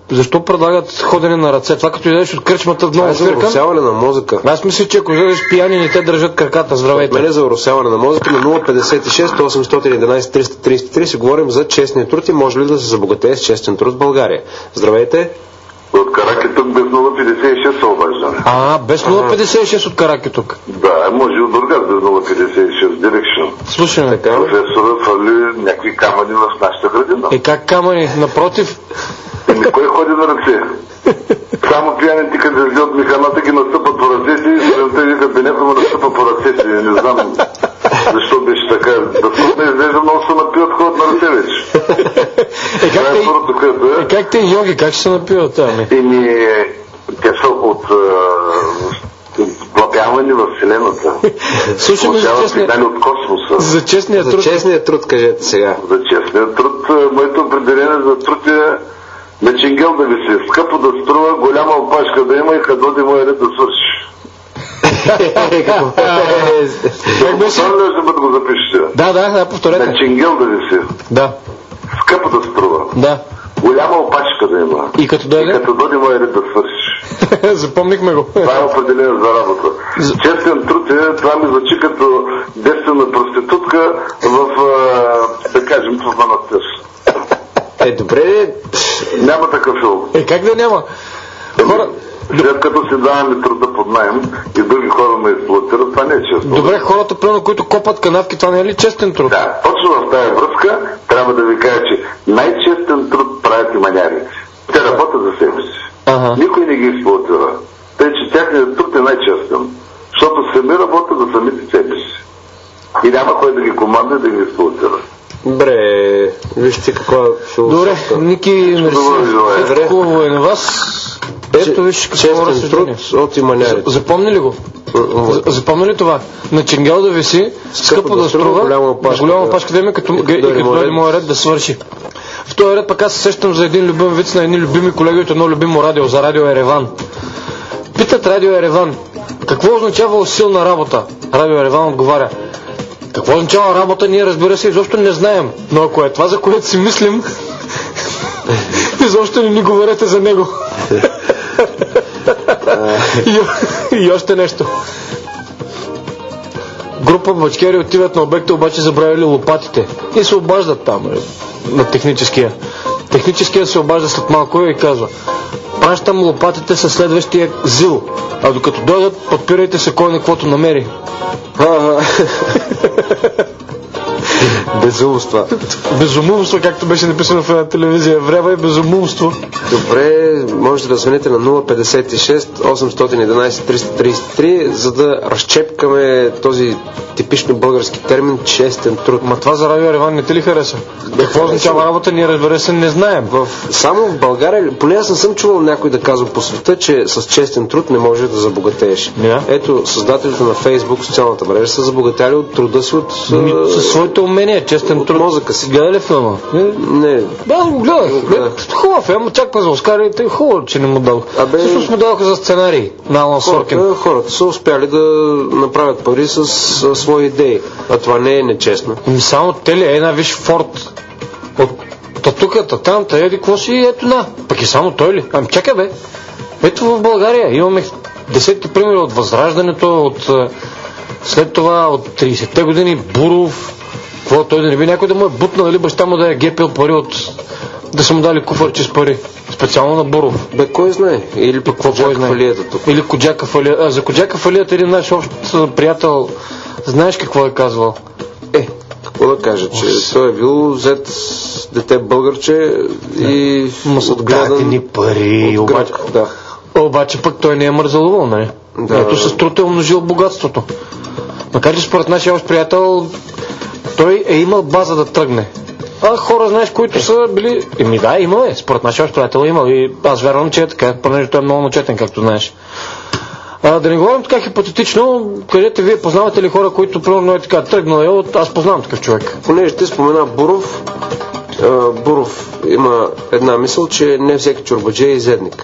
защо предлагат ходене на ръце? Това като идеш от кръчмата много свиркам. Това е за уросяване на мозъка. Аз мисля, че ако излезеш пияни, не те държат краката. Здравейте. Мене за уросяване на мозъка на нула петдесет и шест осемстотин и единадесет триста тридесет и три си говорим за честния труд и може ли да се забогатее с честен труд в България. Здравейте. От Каракетук без нула петдесет и шест се обаждаме. А, без нула петдесет и шест от Каракетук. Да, може от Бургас без нула петдесет и шест дирекшн. Слушаме. Така. Професорът фали някакви камъни в нашата градина. Е, как камъни? Напротив. Еми, кой ходи на ръце? Само пияните, като се от механата, ги настъпат по ръцете и сутринта викат Бенето му настъпа по ръцете. Не знам защо беше така. Да суд не изглежда, много се напиват, ходят на ръце вече. Е, как, те, е първото, което е. Е, как те йоги, как ще се напиват там? Еми, те са от плапявани в Вселената. Слушаме за честния... от космоса. За честния труд. За честния труд, кажете сега. За честния труд, моето определение за труд е на чингел да ви се скъпо да струва, голяма опашка да има и кадоди моя ред да свърши. Как беше? Това ще бъде го запишете. Да, да, да, повторете. На чингел да ви се. Да. Скъпо да струва. Да. Голяма опашка да има. И като дойде? И като дойде моя ред да свърши. Запомнихме го. Това е определение за работа. Честен труд е, това ми звучи като девствена проститутка в, да кажем, в манастир. Е, добре. Няма такъв филм. Е, как да няма? Хора... След като си даваме труда под найем и други хора ме експлоатират, това не е честно. Добре, хората, примерно, които копат канавки, това не е ли честен труд? Да, точно в тази връзка трябва да ви кажа, че най-честен труд правят и манярите. Те работят за себе си. Ага. Никой не ги експлоатира. Тъй, че тяхният труд е най-честен. Защото сами работят за самите себе си. И няма кой да ги командва и да ги експлоатира. Добре, вижте каква философия. Добре, Ники, мерси. Хубаво е на вас. Ето виж какво разсъждение. От иманярите. Запомни ли го? Запомни ли това? На чингел да виси, скъпо да струва, голяма опашка да има, като дойде моя ред да свърши. В този ред пък аз се сещам за един любим виц на едни любими колеги от едно любимо радио, за Радио Ереван. Питат Радио Ереван, какво означава усилна работа? Радио Ереван отговаря, какво означава работа, ние разбира се изобщо не знаем, но ако е това, за което си мислим, изобщо не ни говорете за него. и, и още нещо. Група бачкери отиват на обекта, обаче забравили лопатите и се обаждат там на техническия. Техническия се обажда след малко и казва, пращам лопатите със следващия ЗИЛ, а докато дойдат, подпирайте се кой на каквото намери. Безумство. Безумство, както беше написано в една телевизия. Врева е безумство. Добре, можете да звъните на нула петдесет и шест осемстотин и единадесет триста тридесет и три, за да разчепкаме този типично български термин честен труд. Ма това за Радио Ереван не ти ли хареса? Какво означава работа, ние разбира се не знаем. В... Само в България, поне аз не съм чувал някой да казва по света, че с честен труд не може да забогатееш. Yeah. Ето, създателите на Фейсбук, социалната мрежа, са забогатяли от труда си, от... Със своите умения, честен труд. Мозъка си. Гледа ли филма? Не. Да, го гледах. Хубав е, ама чаква за Оскарите, хубаво, че не му дадох. Абе... Всъщност му дадоха за сценарий на Алан Соркин. Хората, хората са успяли да направят пари с, с свои идеи, а това не е нечестно. Ами само те ли, една виж Форд от татуката, там, та еди, какво си, ето на. Пък и само той ли? Ами чакай бе. Ето в България имаме десетки примери от Възраждането, от след това от тридесетте години Буров. Какво, той да не би някой да му е бутнал или баща му да е гепил пари от... да са му дали куфарче с пари. Специално на Буров. Бе, кой знае? Или пък Коджака фалията тук. Или Коджака фалията. А, за Коджака фалията един наш общ приятел, знаеш какво е казвал? Е, какво да кажа, че Ос... той е бил взет дете българче и... Му са отгледани пари. От обаче, да. обаче пък той не е мързалувал, нали? Да. Ето с труд е умножил богатството. Макар че според нашия общ приятел той е имал база да тръгне. А хора, знаеш, които са били... Еми да, имал е. Според нашия общ приятел имал. И аз вярвам, че е така, понеже той е много начетен, както знаеш. А, да не говорим така хипотетично, кажете, вие познавате ли хора, които примерно е така тръгнали от... Аз познавам такъв човек. Понеже ти спомена Буров, а, Буров има една мисъл, че не всеки чорбаджи е изедник.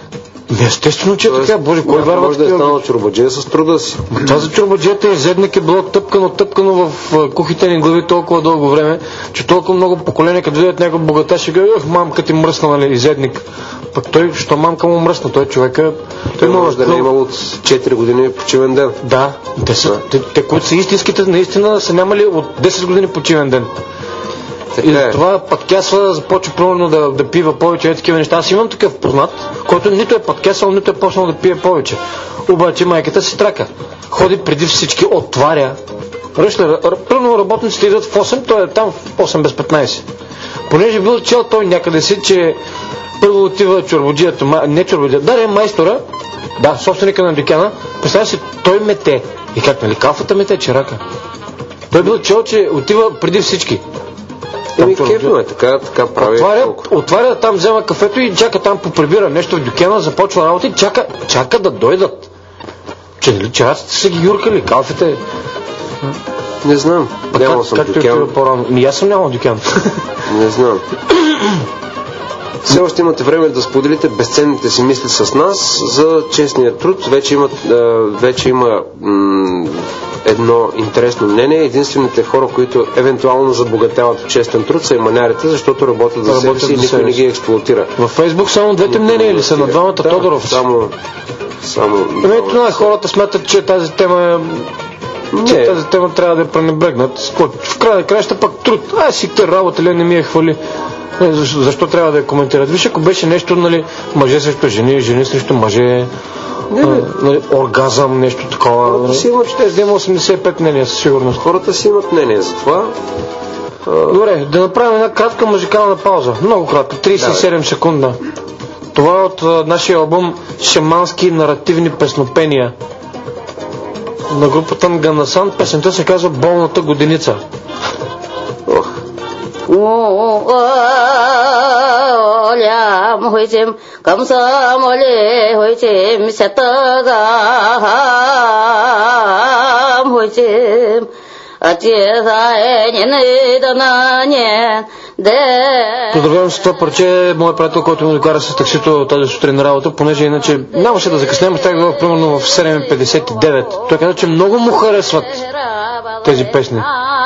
Естествено, че е така. Боже, кой вярва? Може да е станал чорбаджия с труда си. Това за чорбаджията и зедник е било тъпкано, тъпкано в кухите ни глави толкова дълго време, че толкова много поколения, като видят някой богаташ, ще говорят, мамка ти мръсна, нали, и зедник. Пък той, що мамка му мръсна, той човека... Той може да не е имал от четири години почивен ден. Да, те, са, да. те, те които са истинските, наистина са нямали от десет години почивен ден. Така и е. Това пъткясва, започва примерно да, да пива повече и такива неща. Аз имам такъв познат, който нито е пъткясал, нито е почнал да пие повече. Обаче майката си трака. Ходи преди всички, отваря. Примерно работниците идват в осем, той е там в осем без петнайсет. Понеже бил чел той някъде си, че първо отива чорбоджията, не чорбоджията, да, е майстора, да, собственика на дюкяна, представя си, той мете. И как, нали, калфата мете, черака. Той бил чел, че отива преди всички. Еми, кефно е, така, така прави. Отваря, отваря, там взема кафето и чака там поприбира нещо в дюкена, започва работа и чака, чака да дойдат. Че, нали, чераците са ги юркали, калфите... Не знам, нямал съм как дюкян. По-рано? Ми аз съм нямал дюкян. Не знам. Все още имате време да споделите безценните си мисли с нас за честния труд. Вече, имат, вече има м- едно интересно мнение. Единствените хора, които евентуално забогатяват от честен труд, са и манярите, защото работят за себе си и никой не ги експлоатира. Във Фейсбук само двете мнения или са на двамата да, Тодоров? Само... само Ето на хората смятат, че тази тема е... че тази тема трябва да я пренебрегнат. В края на краища пък труд. Ай си те работа ли, не ми е хвали. Не, защо, защо трябва да я коментират? Виж, ако беше нещо, нали, мъже срещу жени, жени срещу мъже, не, не. Нали, оргазъм, нещо такова. Хората нали? си имат, ще взема осемдесет и пет мнения със сигурност. Хората си имат мнение за това. Добре, да направим една кратка музикална пауза. Много кратка, трийсет и седем секунда. Това е от а, нашия албум Шамански наративни песнопения на групата Нганасан. Песента се казва Болната годиница. Ох. 올ям 회짐 감사몰리 회짐 새떠감 회짐 어찌사에 니네더나니 Поздравявам с това парче, моят приятел, който ми докара с таксито тази сутрин на работа, понеже иначе нямаше да закъснем, стях да примерно в седем петдесет и девет. Той каза, че много му харесват тези песни.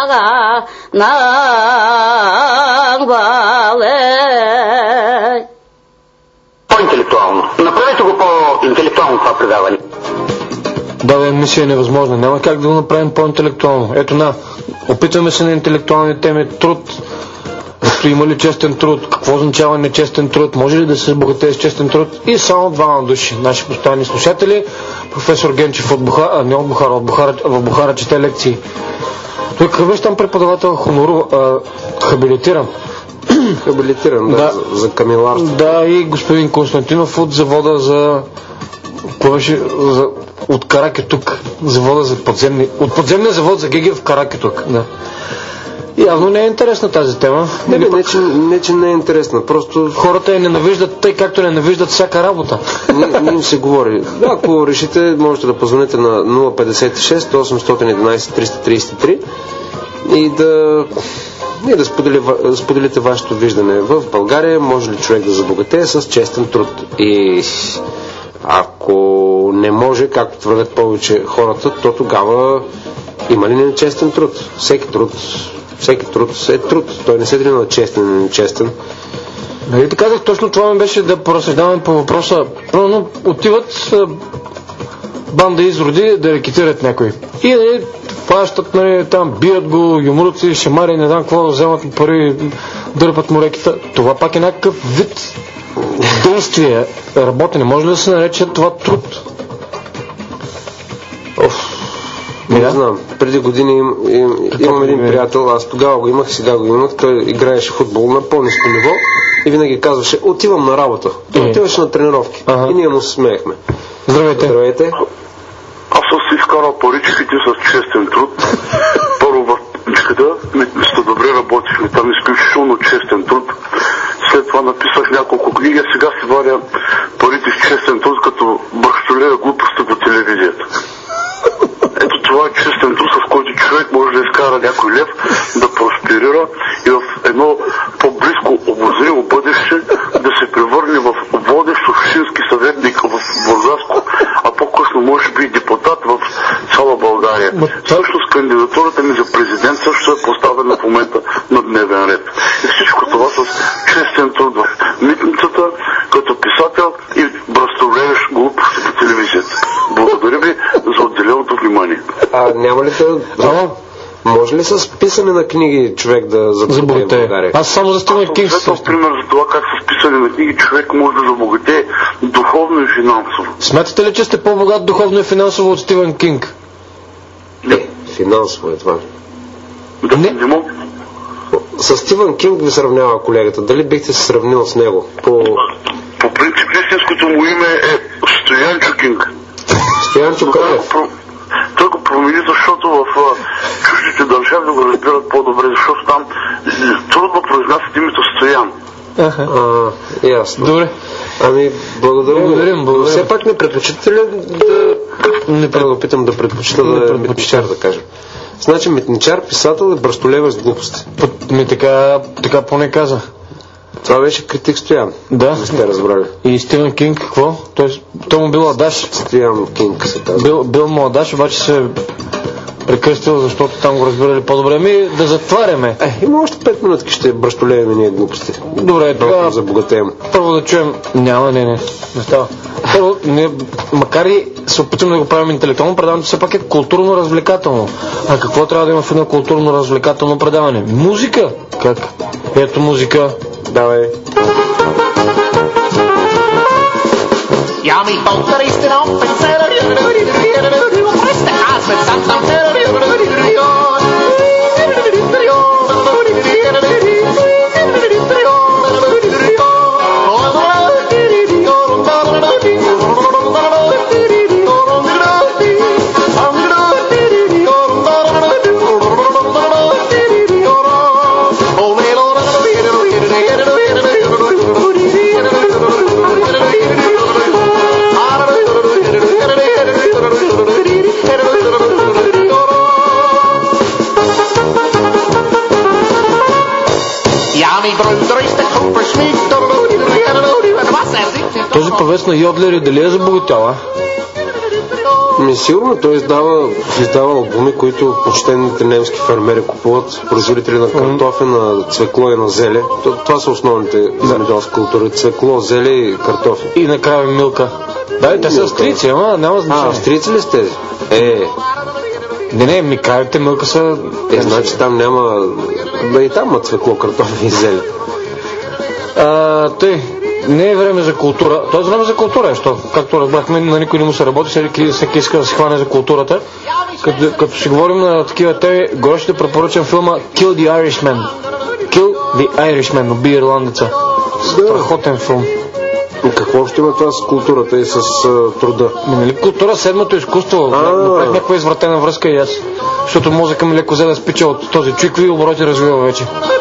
По-интелектуално. Направете го по-интелектуално това предаване. Да, бе, мисия е невъзможна. Няма как да го направим по-интелектуално. Ето на, опитваме се на интелектуални теми. Труд. Ето, има ли честен труд? Какво означава нечестен труд? Може ли да се забогатее с честен труд? И само двама души, наши постоянни слушатели. Професор Генчев от Бухара, а не от Бухара, от Бухара, в Бухара чете лекции. Той какъв беше там преподавател хонору, а, хабилитиран. Хабилитиран, да, да. За, за камиларство. Да, и господин Константинов от завода за... Беше, за... от Каракетук. Завода за подземни... От подземния завод за ГГ в Каракетук, да. Явно не е интересна тази тема. Не, не, не, че, не, че не е интересна. Просто... Хората я ненавиждат, тъй както ненавиждат всяка работа. Не, не им се говори. Ако решите, можете да позвоните на нула петдесет и шест осемстотин и единайсет триста трийсет и три и да... И да сподели, споделите вашето виждане. В България може ли човек да забогатее с честен труд? И ако не може, както твърдят повече хората, то тогава има ли нечестен труд? Всеки труд, всеки труд е труд. Той не се дели на честен или нечестен. Нали ти казах, точно това ми беше да поразсъждаваме по въпроса. Правилно отиват банда изроди да рекетират някой. И нали, фащат, нали, там бият го, юмруци, шамари, не знам какво, вземат пари, дърпат му рекета. Това пак е някакъв вид действие, работене. Може ли да се нарече това труд? Оф, не да? знам. Преди години им, им, имам един приятел, аз тогава го имах, сега го имах, той играеше футбол на по-ниско ниво и винаги казваше, отивам на работа. Той е. отиваше на тренировки. Ага. И ние му се смеехме. Здравейте. Здравейте. Аз съм си изкарал паричките с честен труд. Първо в пичката, сте добре работихме, там изключително честен труд. След това написах няколко книги, а сега си варя парите с честен труд, като бахтолея глупости по телевизията. Ето това е честен труд, с който човек може да изкара някой лев, да просперира и в едно по-близко обозримо бъдеще да се превърне в водещ общински съветник в приятел и бръстовлееш глупости по телевизията. Благодаря ви за отделеното внимание. А няма ли да... Ало? Може ли с писане на книги човек да забогатее в България? Аз само за Стивън Кинг съм светъл пример за това как с писане на книги човек може да забогатее духовно и финансово. Смятате ли, че сте по-богат духовно и финансово от Стивън Кинг? Не, финансово е това. Да, не, не мога. С Стивън Кинг ви сравнява колегата. Дали бихте се сравнил с него? По, по принцип, истинското му име е Стоянчо Кинг. Стоянчо Кънев. Той го промени, защото в чуждите държави го разбират по-добре, защото там трудно произнасят името Стоян. Аха. А, ясно. Добре. Ами, благодарим. Благодарим, благодарим. Все пак не предпочитате ли да... Не трябва да питам да предпочита да е метничар, да кажем. Значи метничар, писател и бръстолеваш с глупости. Ми така, така поне каза. Това беше критик Стоян. Да. Не сте разбрали. И Стивън Кинг, какво? Той, той му бил адаш. Стоян Кинг се казва. Бил, бил му адаш, обаче се прекръстил, защото там го разбирали по-добре. Ми да затваряме. Е, има още пет минутки, ще бръстолеваме ние глупости. Добре, тогава забогатеем. Първо да чуем. Няма, не, не. Не става. Първо, не, макар и се опитваме да го правим интелектуално, предаването все пак е културно-развлекателно. А какво трябва да има в едно културно-развлекателно предаване? Музика! Как? Ето музика. Давай. Ja mi polteristen op en zeller Preste haas met zandam Този певец на Йодлери дали е забогатял, Ми сигурно той издава, издава албуми, които почтените немски фермери купуват, производители на картофи, на цвекло и на зеле. Това са основните земеделски култури. Цвекло, зеле и картофи. И на крави милка. Да, те са австрийци, ама няма значение. А, австрийци ли сте? Е, Не, не, ми кравите милка са... Е, значи там няма... Да и там има цвекло, картофи и зеле. А, тъй, не е време за култура. То е време за култура, защото, както разбрахме, на никой не му се работи, всеки, всеки иска да се хване за културата. Като, като си говорим на такива теми, горе ще препоръчам филма Kill the Irishman. Kill the Irishman, уби ирландеца. Страхотен филм. Какво още има това с културата и с uh, труда? Ми, нали култура, седмото изкуство. Направих някаква извратена връзка и аз. Защото мозъка ми леко взе да спича от този чуйкови и обороти развива вече.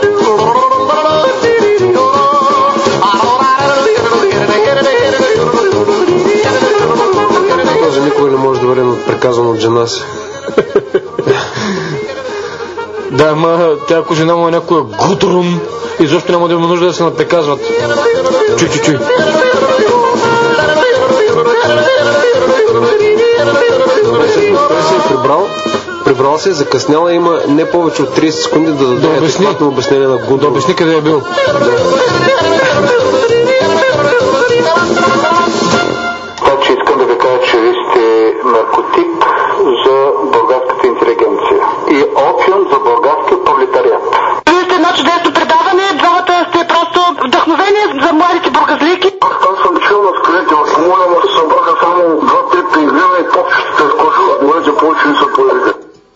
Този никога не може да бъде приказан от жена си. Да, ама тя ако жена му е някоя гутрун, изобщо няма да има нужда да се наприказват. Чуй, чуй, чуй. Той се е прибрал, прибрал се е закъснял и има не повече от трийсет секунди да даде да обясни. адекватно обяснение на Гудрун. Да обясни къде е бил. Значи искам да ви кажа, че ви сте наркотик за българската интелигенция и опиум за българския пролетариат. Вие сте едно чудесно предаване, двамата сте просто вдъхновение за младите бургазлийки. Аз там съм чул на скалите, в моля му се събраха само два-три пингвина и попчетите с кошо, моите повече не са появили.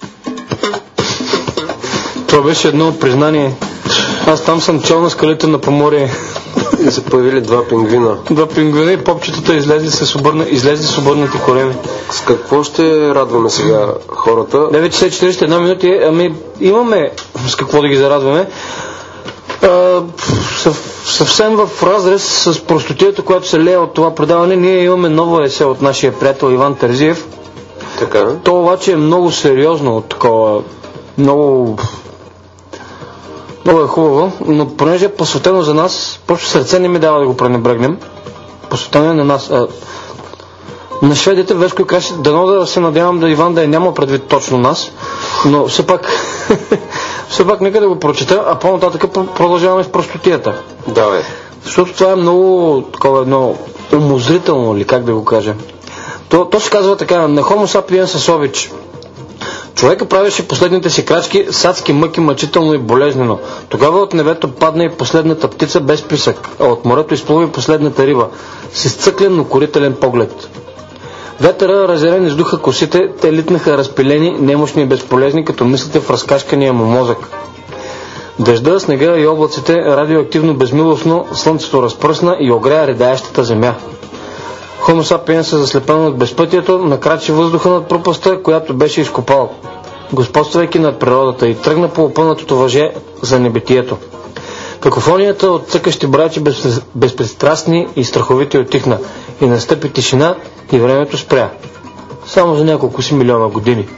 Това беше едно признание. Аз там съм чел на скалите на Поморие. И се появили два пингвина. Два пингвина и попчетата излезли с, обърна... излезли с обърнати кореми. С какво ще радваме сега хората? девет часа и четирийсет и една минути, ами имаме с какво да ги зарадваме. А, съв, съвсем в разрез с простотията, която се лее от това предаване, ние имаме ново есе от нашия приятел Иван Терзиев. Така. То обаче е много сериозно от такова, много... Много е хубаво, но понеже е посветено за нас, просто сърце не ми дава да го пренебрегнем. Посветено е на нас. А, на шведите, Веско и Краси, дано да се надявам да Иван да е няма предвид точно нас, но все пак, все пак нека да го прочета, а по-нататък продължаваме с простотията. Давай. Защото това е много такова едно умозрително, ли как да го кажа. То, то се казва така, на Homo sapiens обич. Човека правеше последните си крачки с адски мъки, мъчително и болезнено. Тогава от небето падна и последната птица без писък, а от морето изплува последната риба с изцъклен, но корителен поглед. Ветъра, разярен, издуха косите, те литнаха разпилени, немощни и безполезни, като мислите в разкашкания му мозък. Дъжда, снега и облаците радиоактивно безмилостно, слънцето разпръсна и огря редаящата земя. Homo sapiens, заслепен от безпътието, накрачи въздуха над пропаста, която беше изкопал, господствайки над природата, и тръгна по опънатото въже за небитието. Какофонията от цъкащи брачи без, безпристрастни и страховити отихна, и настъпи тишина и времето спря. Само за няколко си милиона години.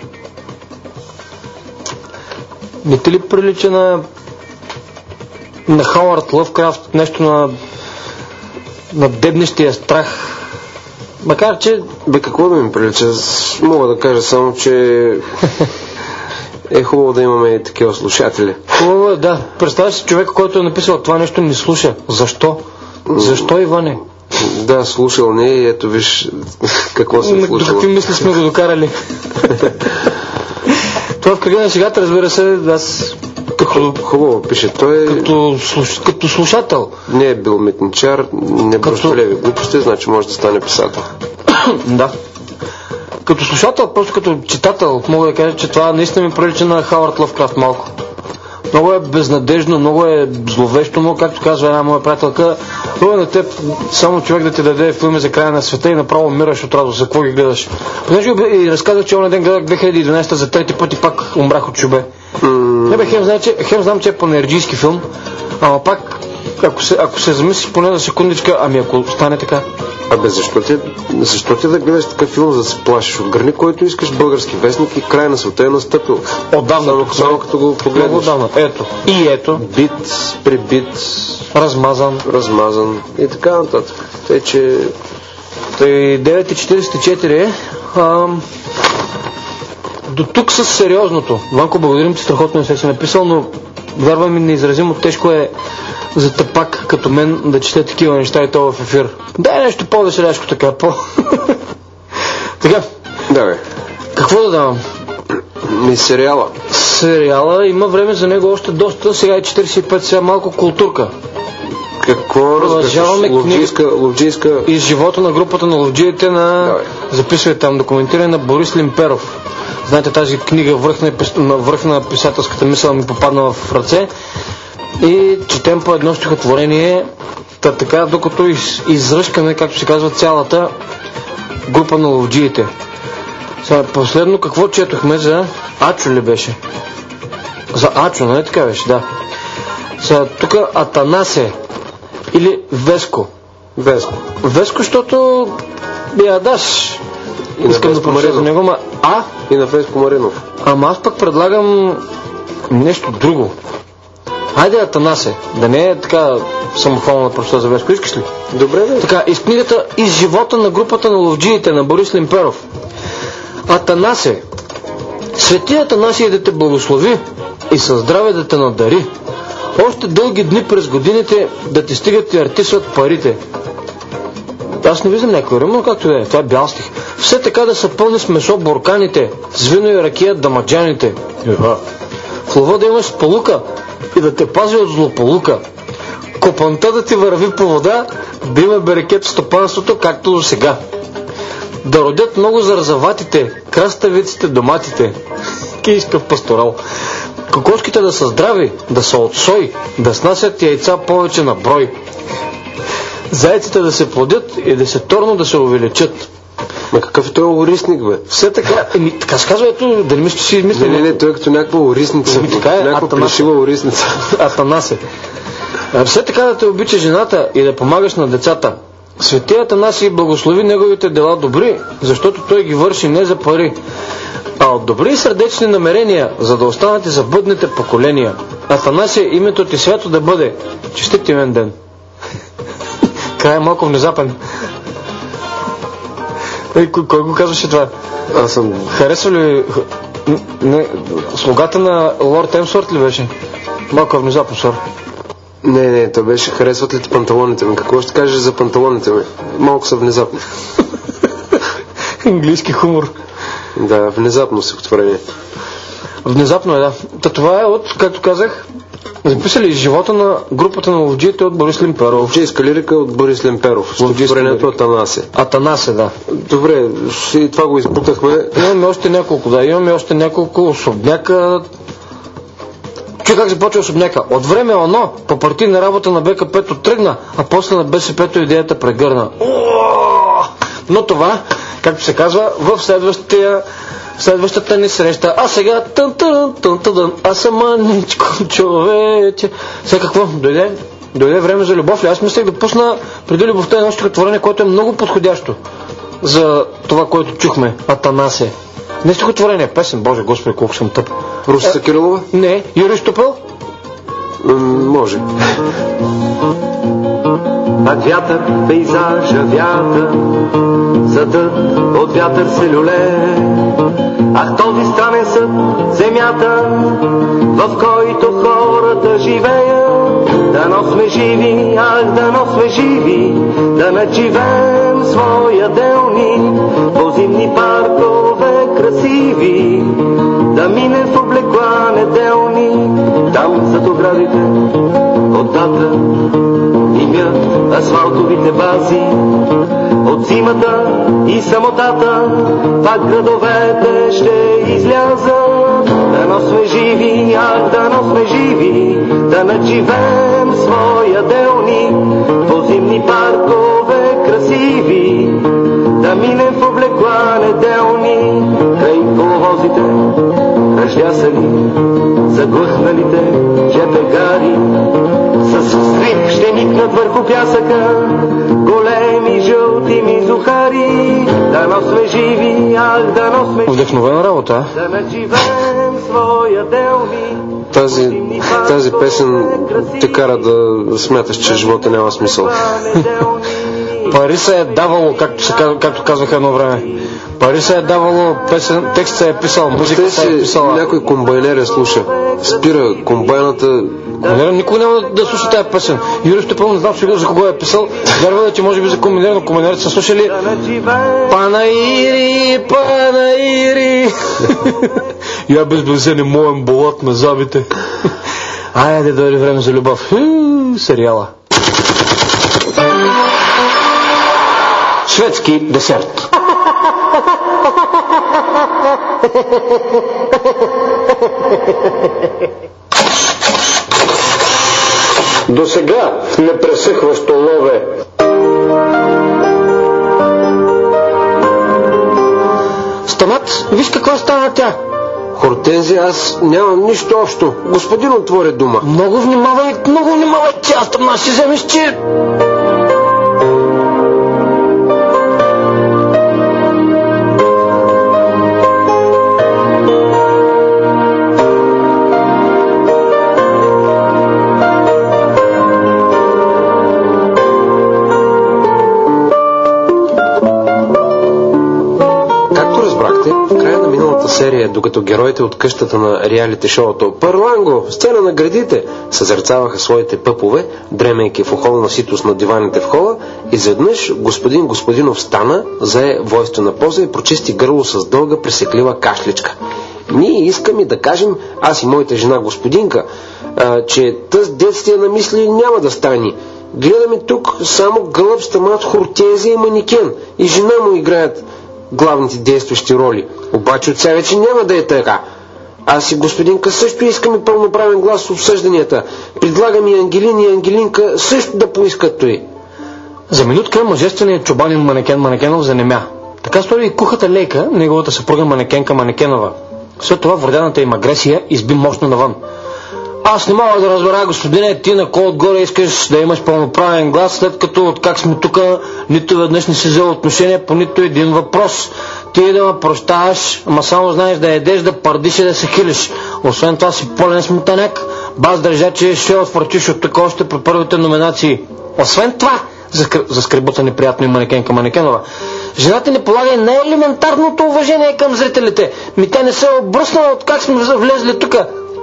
Не те ли прилича на на Хауърд Лъвкрафт, нещо на на дебнещия страх? Макар че... Бе, какво да ми прилича? Мога да кажа само, че е хубаво да имаме и такива слушатели. Хубаво е, да. Представя си, човек, който е написал това нещо, не слуша. Защо? Защо, Иване? Да, слушал не и ето виж какво съм слушал. До какви мисли сме го докарали? Това в кръга на шегата, разбира се, аз... Като, хубаво пише. Той е... Като, слуш... като слушател. Не е бил митничар, не бръщолеви глупости, значи може да стане писател. Да. Като слушател, просто като читател, мога да кажа, че това наистина ми прилича на Хауърд Лъвкрафт малко. Много е безнадежно, много е зловещо, но както казва една моя приятелка, това е на теб само човек да ти даде филми за края на света и направо умираш от радост. За какво ги гледаш? Понеже и разказах, че онен ден гледах две хиляди и дванадесета за трети път и пак умрах от чубе. Mm. Не бе, хем, знае, че, хем знам, че е панерджийски филм, ама пак, ако се, ако се замислиш поне за секундичка, ами ако стане така. Абе, защо ти, защо ти да гледаш такъв филм, за да се плашиш? Отгърни който искаш, български вестник, и край на света е настъпил. Отдавна, само, само като го погледнеш. Отдавна. Ето. И ето. Бит, прибит, размазан. Размазан и така нататък. Тъй, че... Тъй девет и четиридесет и четири ам... До тук с сериозното. Ванко, благодарим ти, страхотно не се си написал, но вярвам ми, неизразимо тежко е за тъпак като мен да чете такива неща и то в ефир. Дай нещо по-веселяшко така, по... Така. Да, бе. Какво да давам? Ми сериала. Сериала, има време за него още доста, сега е четиридесет и пет, сега малко културка. Какво разглеждаме ловджийска, ловджийска... из живота на групата на ловджиите на... Записвай там документиране на Борис Лимперов. Знаете, тази книга връх на, връх на писателската мисъл ми попадна в ръце и четем по едно стихотворение, та така, докато из, изръжкаме, както се казва, цялата група на ловджиите. Сега, последно какво четохме за Ачо ли беше? За Ачо, нали така беше, да. Сега, тук Атанасе или Веско. Веско. Веско, защото я даш. И искам да помаря за него, ма... А? И на Веско Маринов. Ама аз пък предлагам нещо друго. Хайде Атанасе, да не е така самохвална на прочета за Веско. Искаш ли? Добре, да. Така, из книгата Из живота на групата на ловджиите на Борис Лимперов. Атанасе, свети Атанасий да те благослови и със здраве да те надари. Още дълги дни през годините да ти стигат и артисват парите. Аз не виждам някой рим, но както да е, това е бял стих. Все така да са пълни с месо бурканите, с вино и ракия дамаджаните. В лова да имаш сполука и да те пази от злополука. Копанта да ти върви по вода, да има берекет в стопанството, както до сега. Да родят много зарзаватите, краставиците, доматите. Кийскав пасторал. Кокошките да са здрави, да са от сой, да снасят яйца повече на брой. Зайците да се плодят и да се торно да се увеличат. Ма какъв е той орисник, бе? Все така, еми, така се казва, ето, да не мисля, че си измисля. Не, не, не, той е като някаква орисница. Еми, така е, някаква плешива орисница. Атанасе. Все така да те обича жената и да помагаш на децата. Свети Атанасий благослови неговите дела добри, защото той ги върши не за пари, а от добри и сърдечни намерения, за да останат и за бъдните поколения. Атанасий, името ти свято да бъде. Честит имен ден. Край е малко внезапен. Ей, кой, кой го казваше това? Аз съм... Харесва ли... Не, слугата на Лорд Емсворт ли беше? Малко е внезапно, сор. Не, не, то беше харесват ли ти панталоните ми? Какво ще кажеш за панталоните ми? Малко са внезапни. Английски хумор. Да, внезапно стихотворение. Внезапно е, да. Та това е от, както казах, записали живота на групата на ловджиите от Борис Лимперов. Ловджийска лирика от Борис Лимперов. Стихотворението Атанасе. Атанасе, да. Добре, и това го избутахме. Имаме още няколко, да. Имаме още няколко. Особняка. Чуй как започва Особняка. От време оно, по партийна работа на Б К П-то тръгна, а после на Б С П-то идеята прегърна. Но това, както се казва, в следващия следващата ни среща. А сега тън тън тън тън, аз съм маничко човече. Сега какво? Дойде? Дойде време за любов ли? Аз мислех да пусна преди любовта едно стихотворение, което е много подходящо за това, което чухме. Атанасе. Не стихотворение, песен. Боже, Господи, колко съм тъп. Русица е, Кирилова? Не. Юрий Штопел? М- може. А вятър, пейзажа вятър, съдът от вятър се люлее. Ах, този странен съд, земята, в който хората живеят. Дано сме живи, ах, дано сме живи, да надживеем своя делни, по зимни паркове красиви, да минем в облекла неделни, там зад оградите от дата имят асфалтовите бази. От зимата и самотата пак градовете ще излязат. Дано сме живи, ах, дано сме живи, да надживеем своя делни, по зимни паркове красиви, да минем в облекла неделни, край коловозите ръждясали, заглъхналите жетегари, с скрип ще никнат върху пясъка големи жълти мизухари. Дано сме живи, ах, дано сме живи. Вдъхновена работа, да надживеем своя делни. Тази, тази песен те кара да смяташ, че живота няма смисъл. Пари се е давало, както, се, както казваха едно време. Пари се е давало, песен, текст се е писал, музика се е писала. Някой комбайнер я слуша. Спира комбайната. Комбайнер никога няма да слуша тази песен. Юрий Штопел не знам сигурно за кого е писал. Вярва да, че може би за комбайнер, но комбайнерите са слушали Панаири, Панаири. Я без близене моем болат на забите. Айде, дойде време за любов. Сериала. Шведски десерт. До сега не пресъхващо лове. Стамат, виж каква стана тя. Хортензия, аз нямам нищо общо. Господин отвори дума. Много внимавай, много внимавай, тя стамна си вземеш, че... серия, докато героите от къщата на реалити шоуто Парланго, сцена на градите, съзерцаваха своите пъпове, дремейки в охолна ситост на диваните в хола, изведнъж господин Господинов стана, зае войствена поза и прочисти гърло с дълга пресеклива кашличка. Ние искаме да кажем, аз и моята жена Господинка, а, че тъс детствие на мисли няма да стане. Гледаме тук само гълъб, Стамат, Хортензия и манекен, и жена му играят главните действащи роли. Обаче от сега вече няма да е така. Аз и Господинка също искаме пълноправен глас в обсъжданията. Предлагам и Ангелин и Ангелинка също да поискат той. За минутка мъжественият чобанин манекен Манекенов занемя. Така стори и кухата Лейка, неговата съпруга манекенка Манекенова. След това върдяната им агресия изби мощно навън. Аз не мога да разбера, господине, ти на кой отгоре искаш да имаш пълноправен глас, след като откак сме тук нито веднъж не си взел отношение по нито един въпрос. Ти да ме прощаваш, ама само знаеш да едеш, да пардиш и да се хилиш. Освен това си пълен смутаняк. Баз държа, че ще отвърчиш от тук още при първите номинации. Освен това, заскребута неприятно и манекенка Манекенова, жената не полага най-елементарното уважение към зрителите. Ми тя не се е обръснала от как сме влезли тук.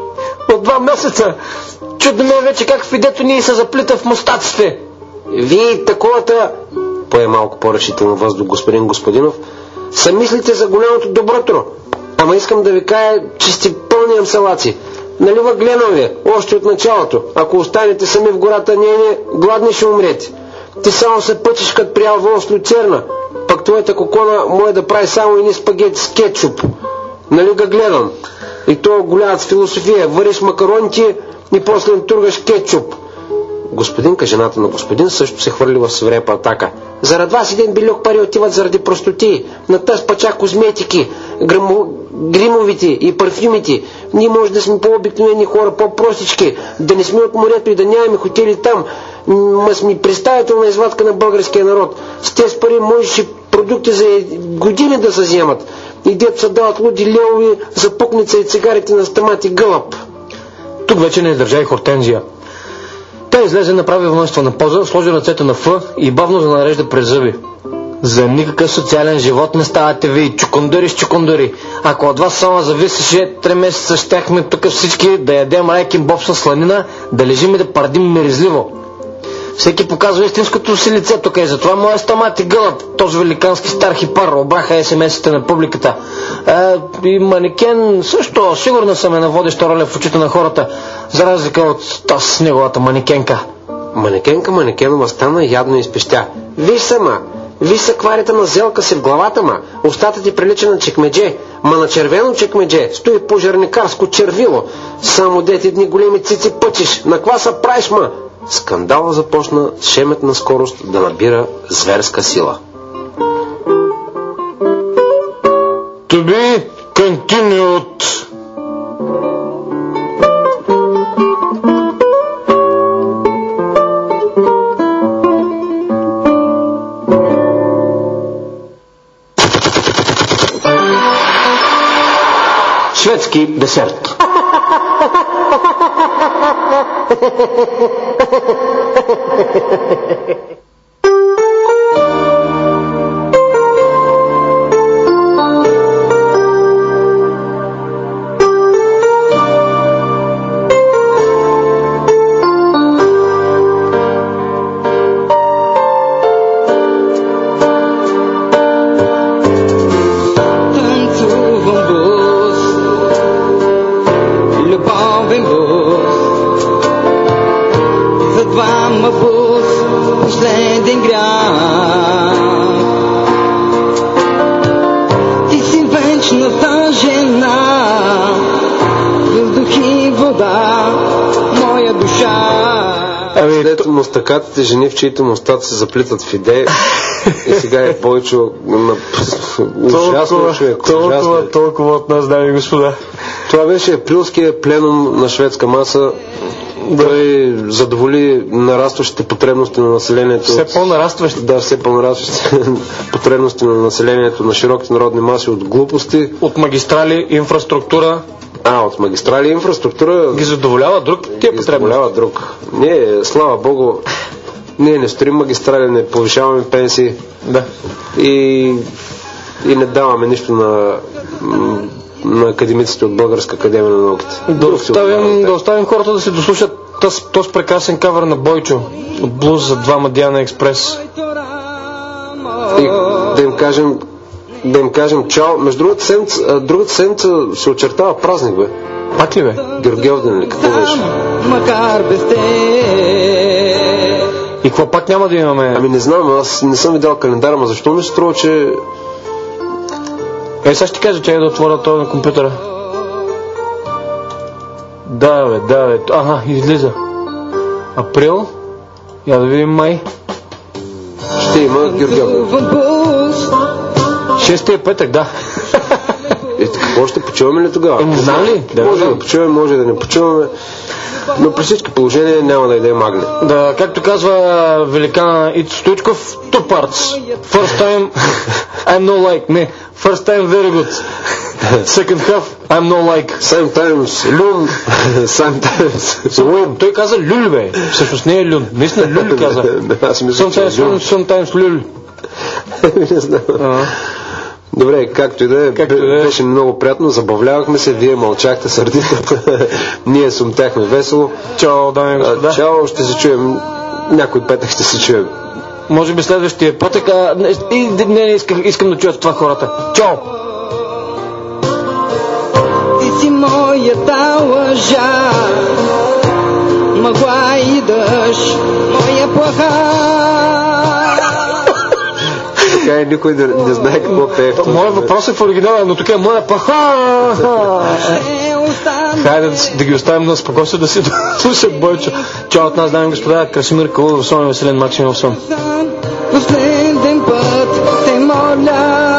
От два месеца. Чудно ме вече как в идето ни се заплита в мустаците. Вие таковата, пое малко по-решително въздух господин Господинов, са мислите за голямото доброто. Ама искам да ви кажа, че сте пълни амсалаци. Нали въгледам ви, още от началото. Ако останете сами в гората, не, не, гладни ще умрете. Ти само се пъчиш като приял вон с люцерна. Пък твоята кокона може да прави само едни спагети с кетчуп. Нали га гледам? И то голямата философия. Вариш макароните и после им тургаш кетчуп. Господинка, жената на господин, също се хвърли в свирепа атака. Зарад вас един билюк пари отиват заради простоти. На тъс пача козметики, гримо, гримовите и парфюмите. Ние може да сме по-обикновени хора, по-простички, да не сме от морето и да нямаме хотели там. Ма сме представителна извадка на българския народ. С тези пари можеш и продукти за години да се вземат. И дето се дават луди левови за пукница и цигарите на стамат и гълъб. Тук вече не издържа и Хортензия. Тя излезе, направи воинствена поза, сложи ръцете на Ф и бавно занарежда през зъби. За никакъв социален живот не ставате ви, чукундъри с чукундъри. Ако от вас само зависеше, три месеца щяхме тук всички да ядем райкин боб с сланина, да лежим и да пардим миризливо. Всеки показва истинското си лице тук и затова моя стамат и гълъб, този великански стар хипар, обраха ес ем ес-ите на публиката. Е, и манекен също, сигурно съм е на водеща роля в очите на хората, за разлика от тази с неговата манекенка. Манекенка манекенова стана ядно и изпещя. Виж сама, виж са кварите на зелка си в главата ма, устата ти прилича на чекмедже, ма на червено чекмедже стои пожарникарско червило, само дете едни големи цици пъчиш, на ква са правиш ма? Скандалът започна с шеметна скорост да набира зверска сила. To be continued. Шведски десерт. Мустакатите жени, в чието мустата се заплитат в идеи. И сега е Бойчо на... ужасно човек. Толкова, толкова от нас, дами и господа. Това беше априлския пленум на шведска маса. Той задоволи нарастващите потребности на населението. Все по-нарастващи. Да, все по-нарастващите потребности на населението, на широките народни маси от глупости. От магистрали, инфраструктура. А, от магистрали инфраструктура... Ги задоволява друг? Тия ги задоволява друг. Ние, слава Богу, ние не строим магистрали, не повишаваме пенсии. Да. И, и не даваме нищо на, на академиците от Българска академия на науките. Да оставим, да оставим хората да си дослушат този прекрасен кавър на Бойчо от блуз за двама Диана Експрес. И да им кажем... Да им кажем чао. Между другата седмица, другата седмица се очертава празник, бе. Пак ли, бе? Георгиевден ли? Какво беше? Макар без те. И какво пак няма да имаме? Ами не знам, аз не съм видял календара, но защо ми се струва, че... Е, сега ще ти кажа, че е да отворя това на компютъра. Да, бе, да, бе. Ага, излиза. Април. Я да видим май. Ще има Георгиевден. Шестия петък, да. Е, какво ще почуваме ли тогава? Е, не знам ли? Да, може да, да почуваме, може да не почуваме. Но при всички положения няма да иде магне. Да, както казва великана Ицо Стоичков, two parts. First time, I'm no like. Не, first time very good. Second half, I'm no like. Sometimes люн, sometimes люн. Той каза люль, бе. Всъщност не е люн. Наистина люль каза. Аз мисля, sometimes люн, sometimes люль. Не знам. Добре, както и да е, беше много приятно, забавлявахме се, вие мълчахте сърдито, ние сумтяхме весело. Чао, дами и господа. Чао, ще се чуем, някой петък ще се чуем. Може би следващия пътък, а не, не, не искам, искам да чуят това хората. Чао! Ти си моята лъжа, мъгла и дъжд, моя плаха. Така и никой не, не знае какво пее. Моят въпрос е в оригинала, но тук е моя плаха. Хайде да, да ги оставим на спокойствие да си слушат Бойчо. Чао от нас, дами и господа, Красимир Калуев, Сон, Веселен Максимов Сон. Последен път те моля,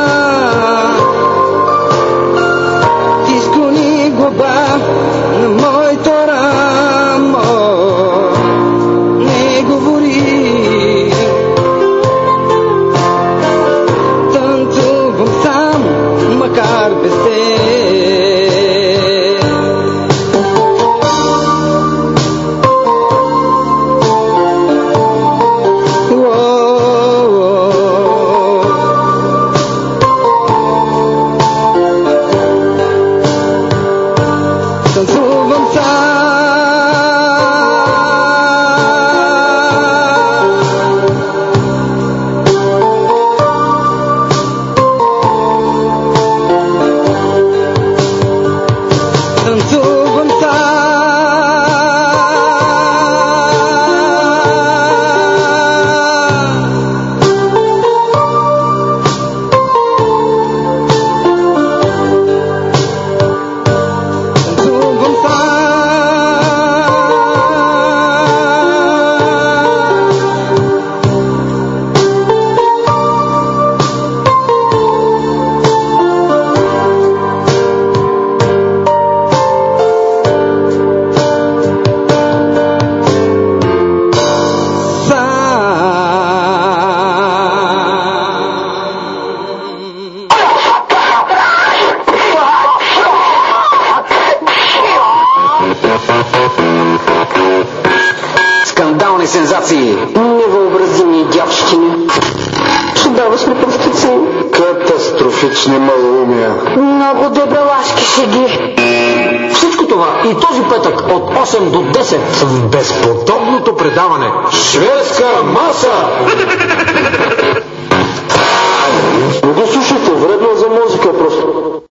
ти склони глава на моето рамо, не говори, танцувам сам, макар без те. Скандални сензации. Невъобразими дявщини. Чудовищни простици. Катастрофични малоумия. Много дебелашки шеги. Всичко това и този петък от осем до десет в безподобното предаване Шведска маса. Не го слушайте, вредно е за мозъка просто.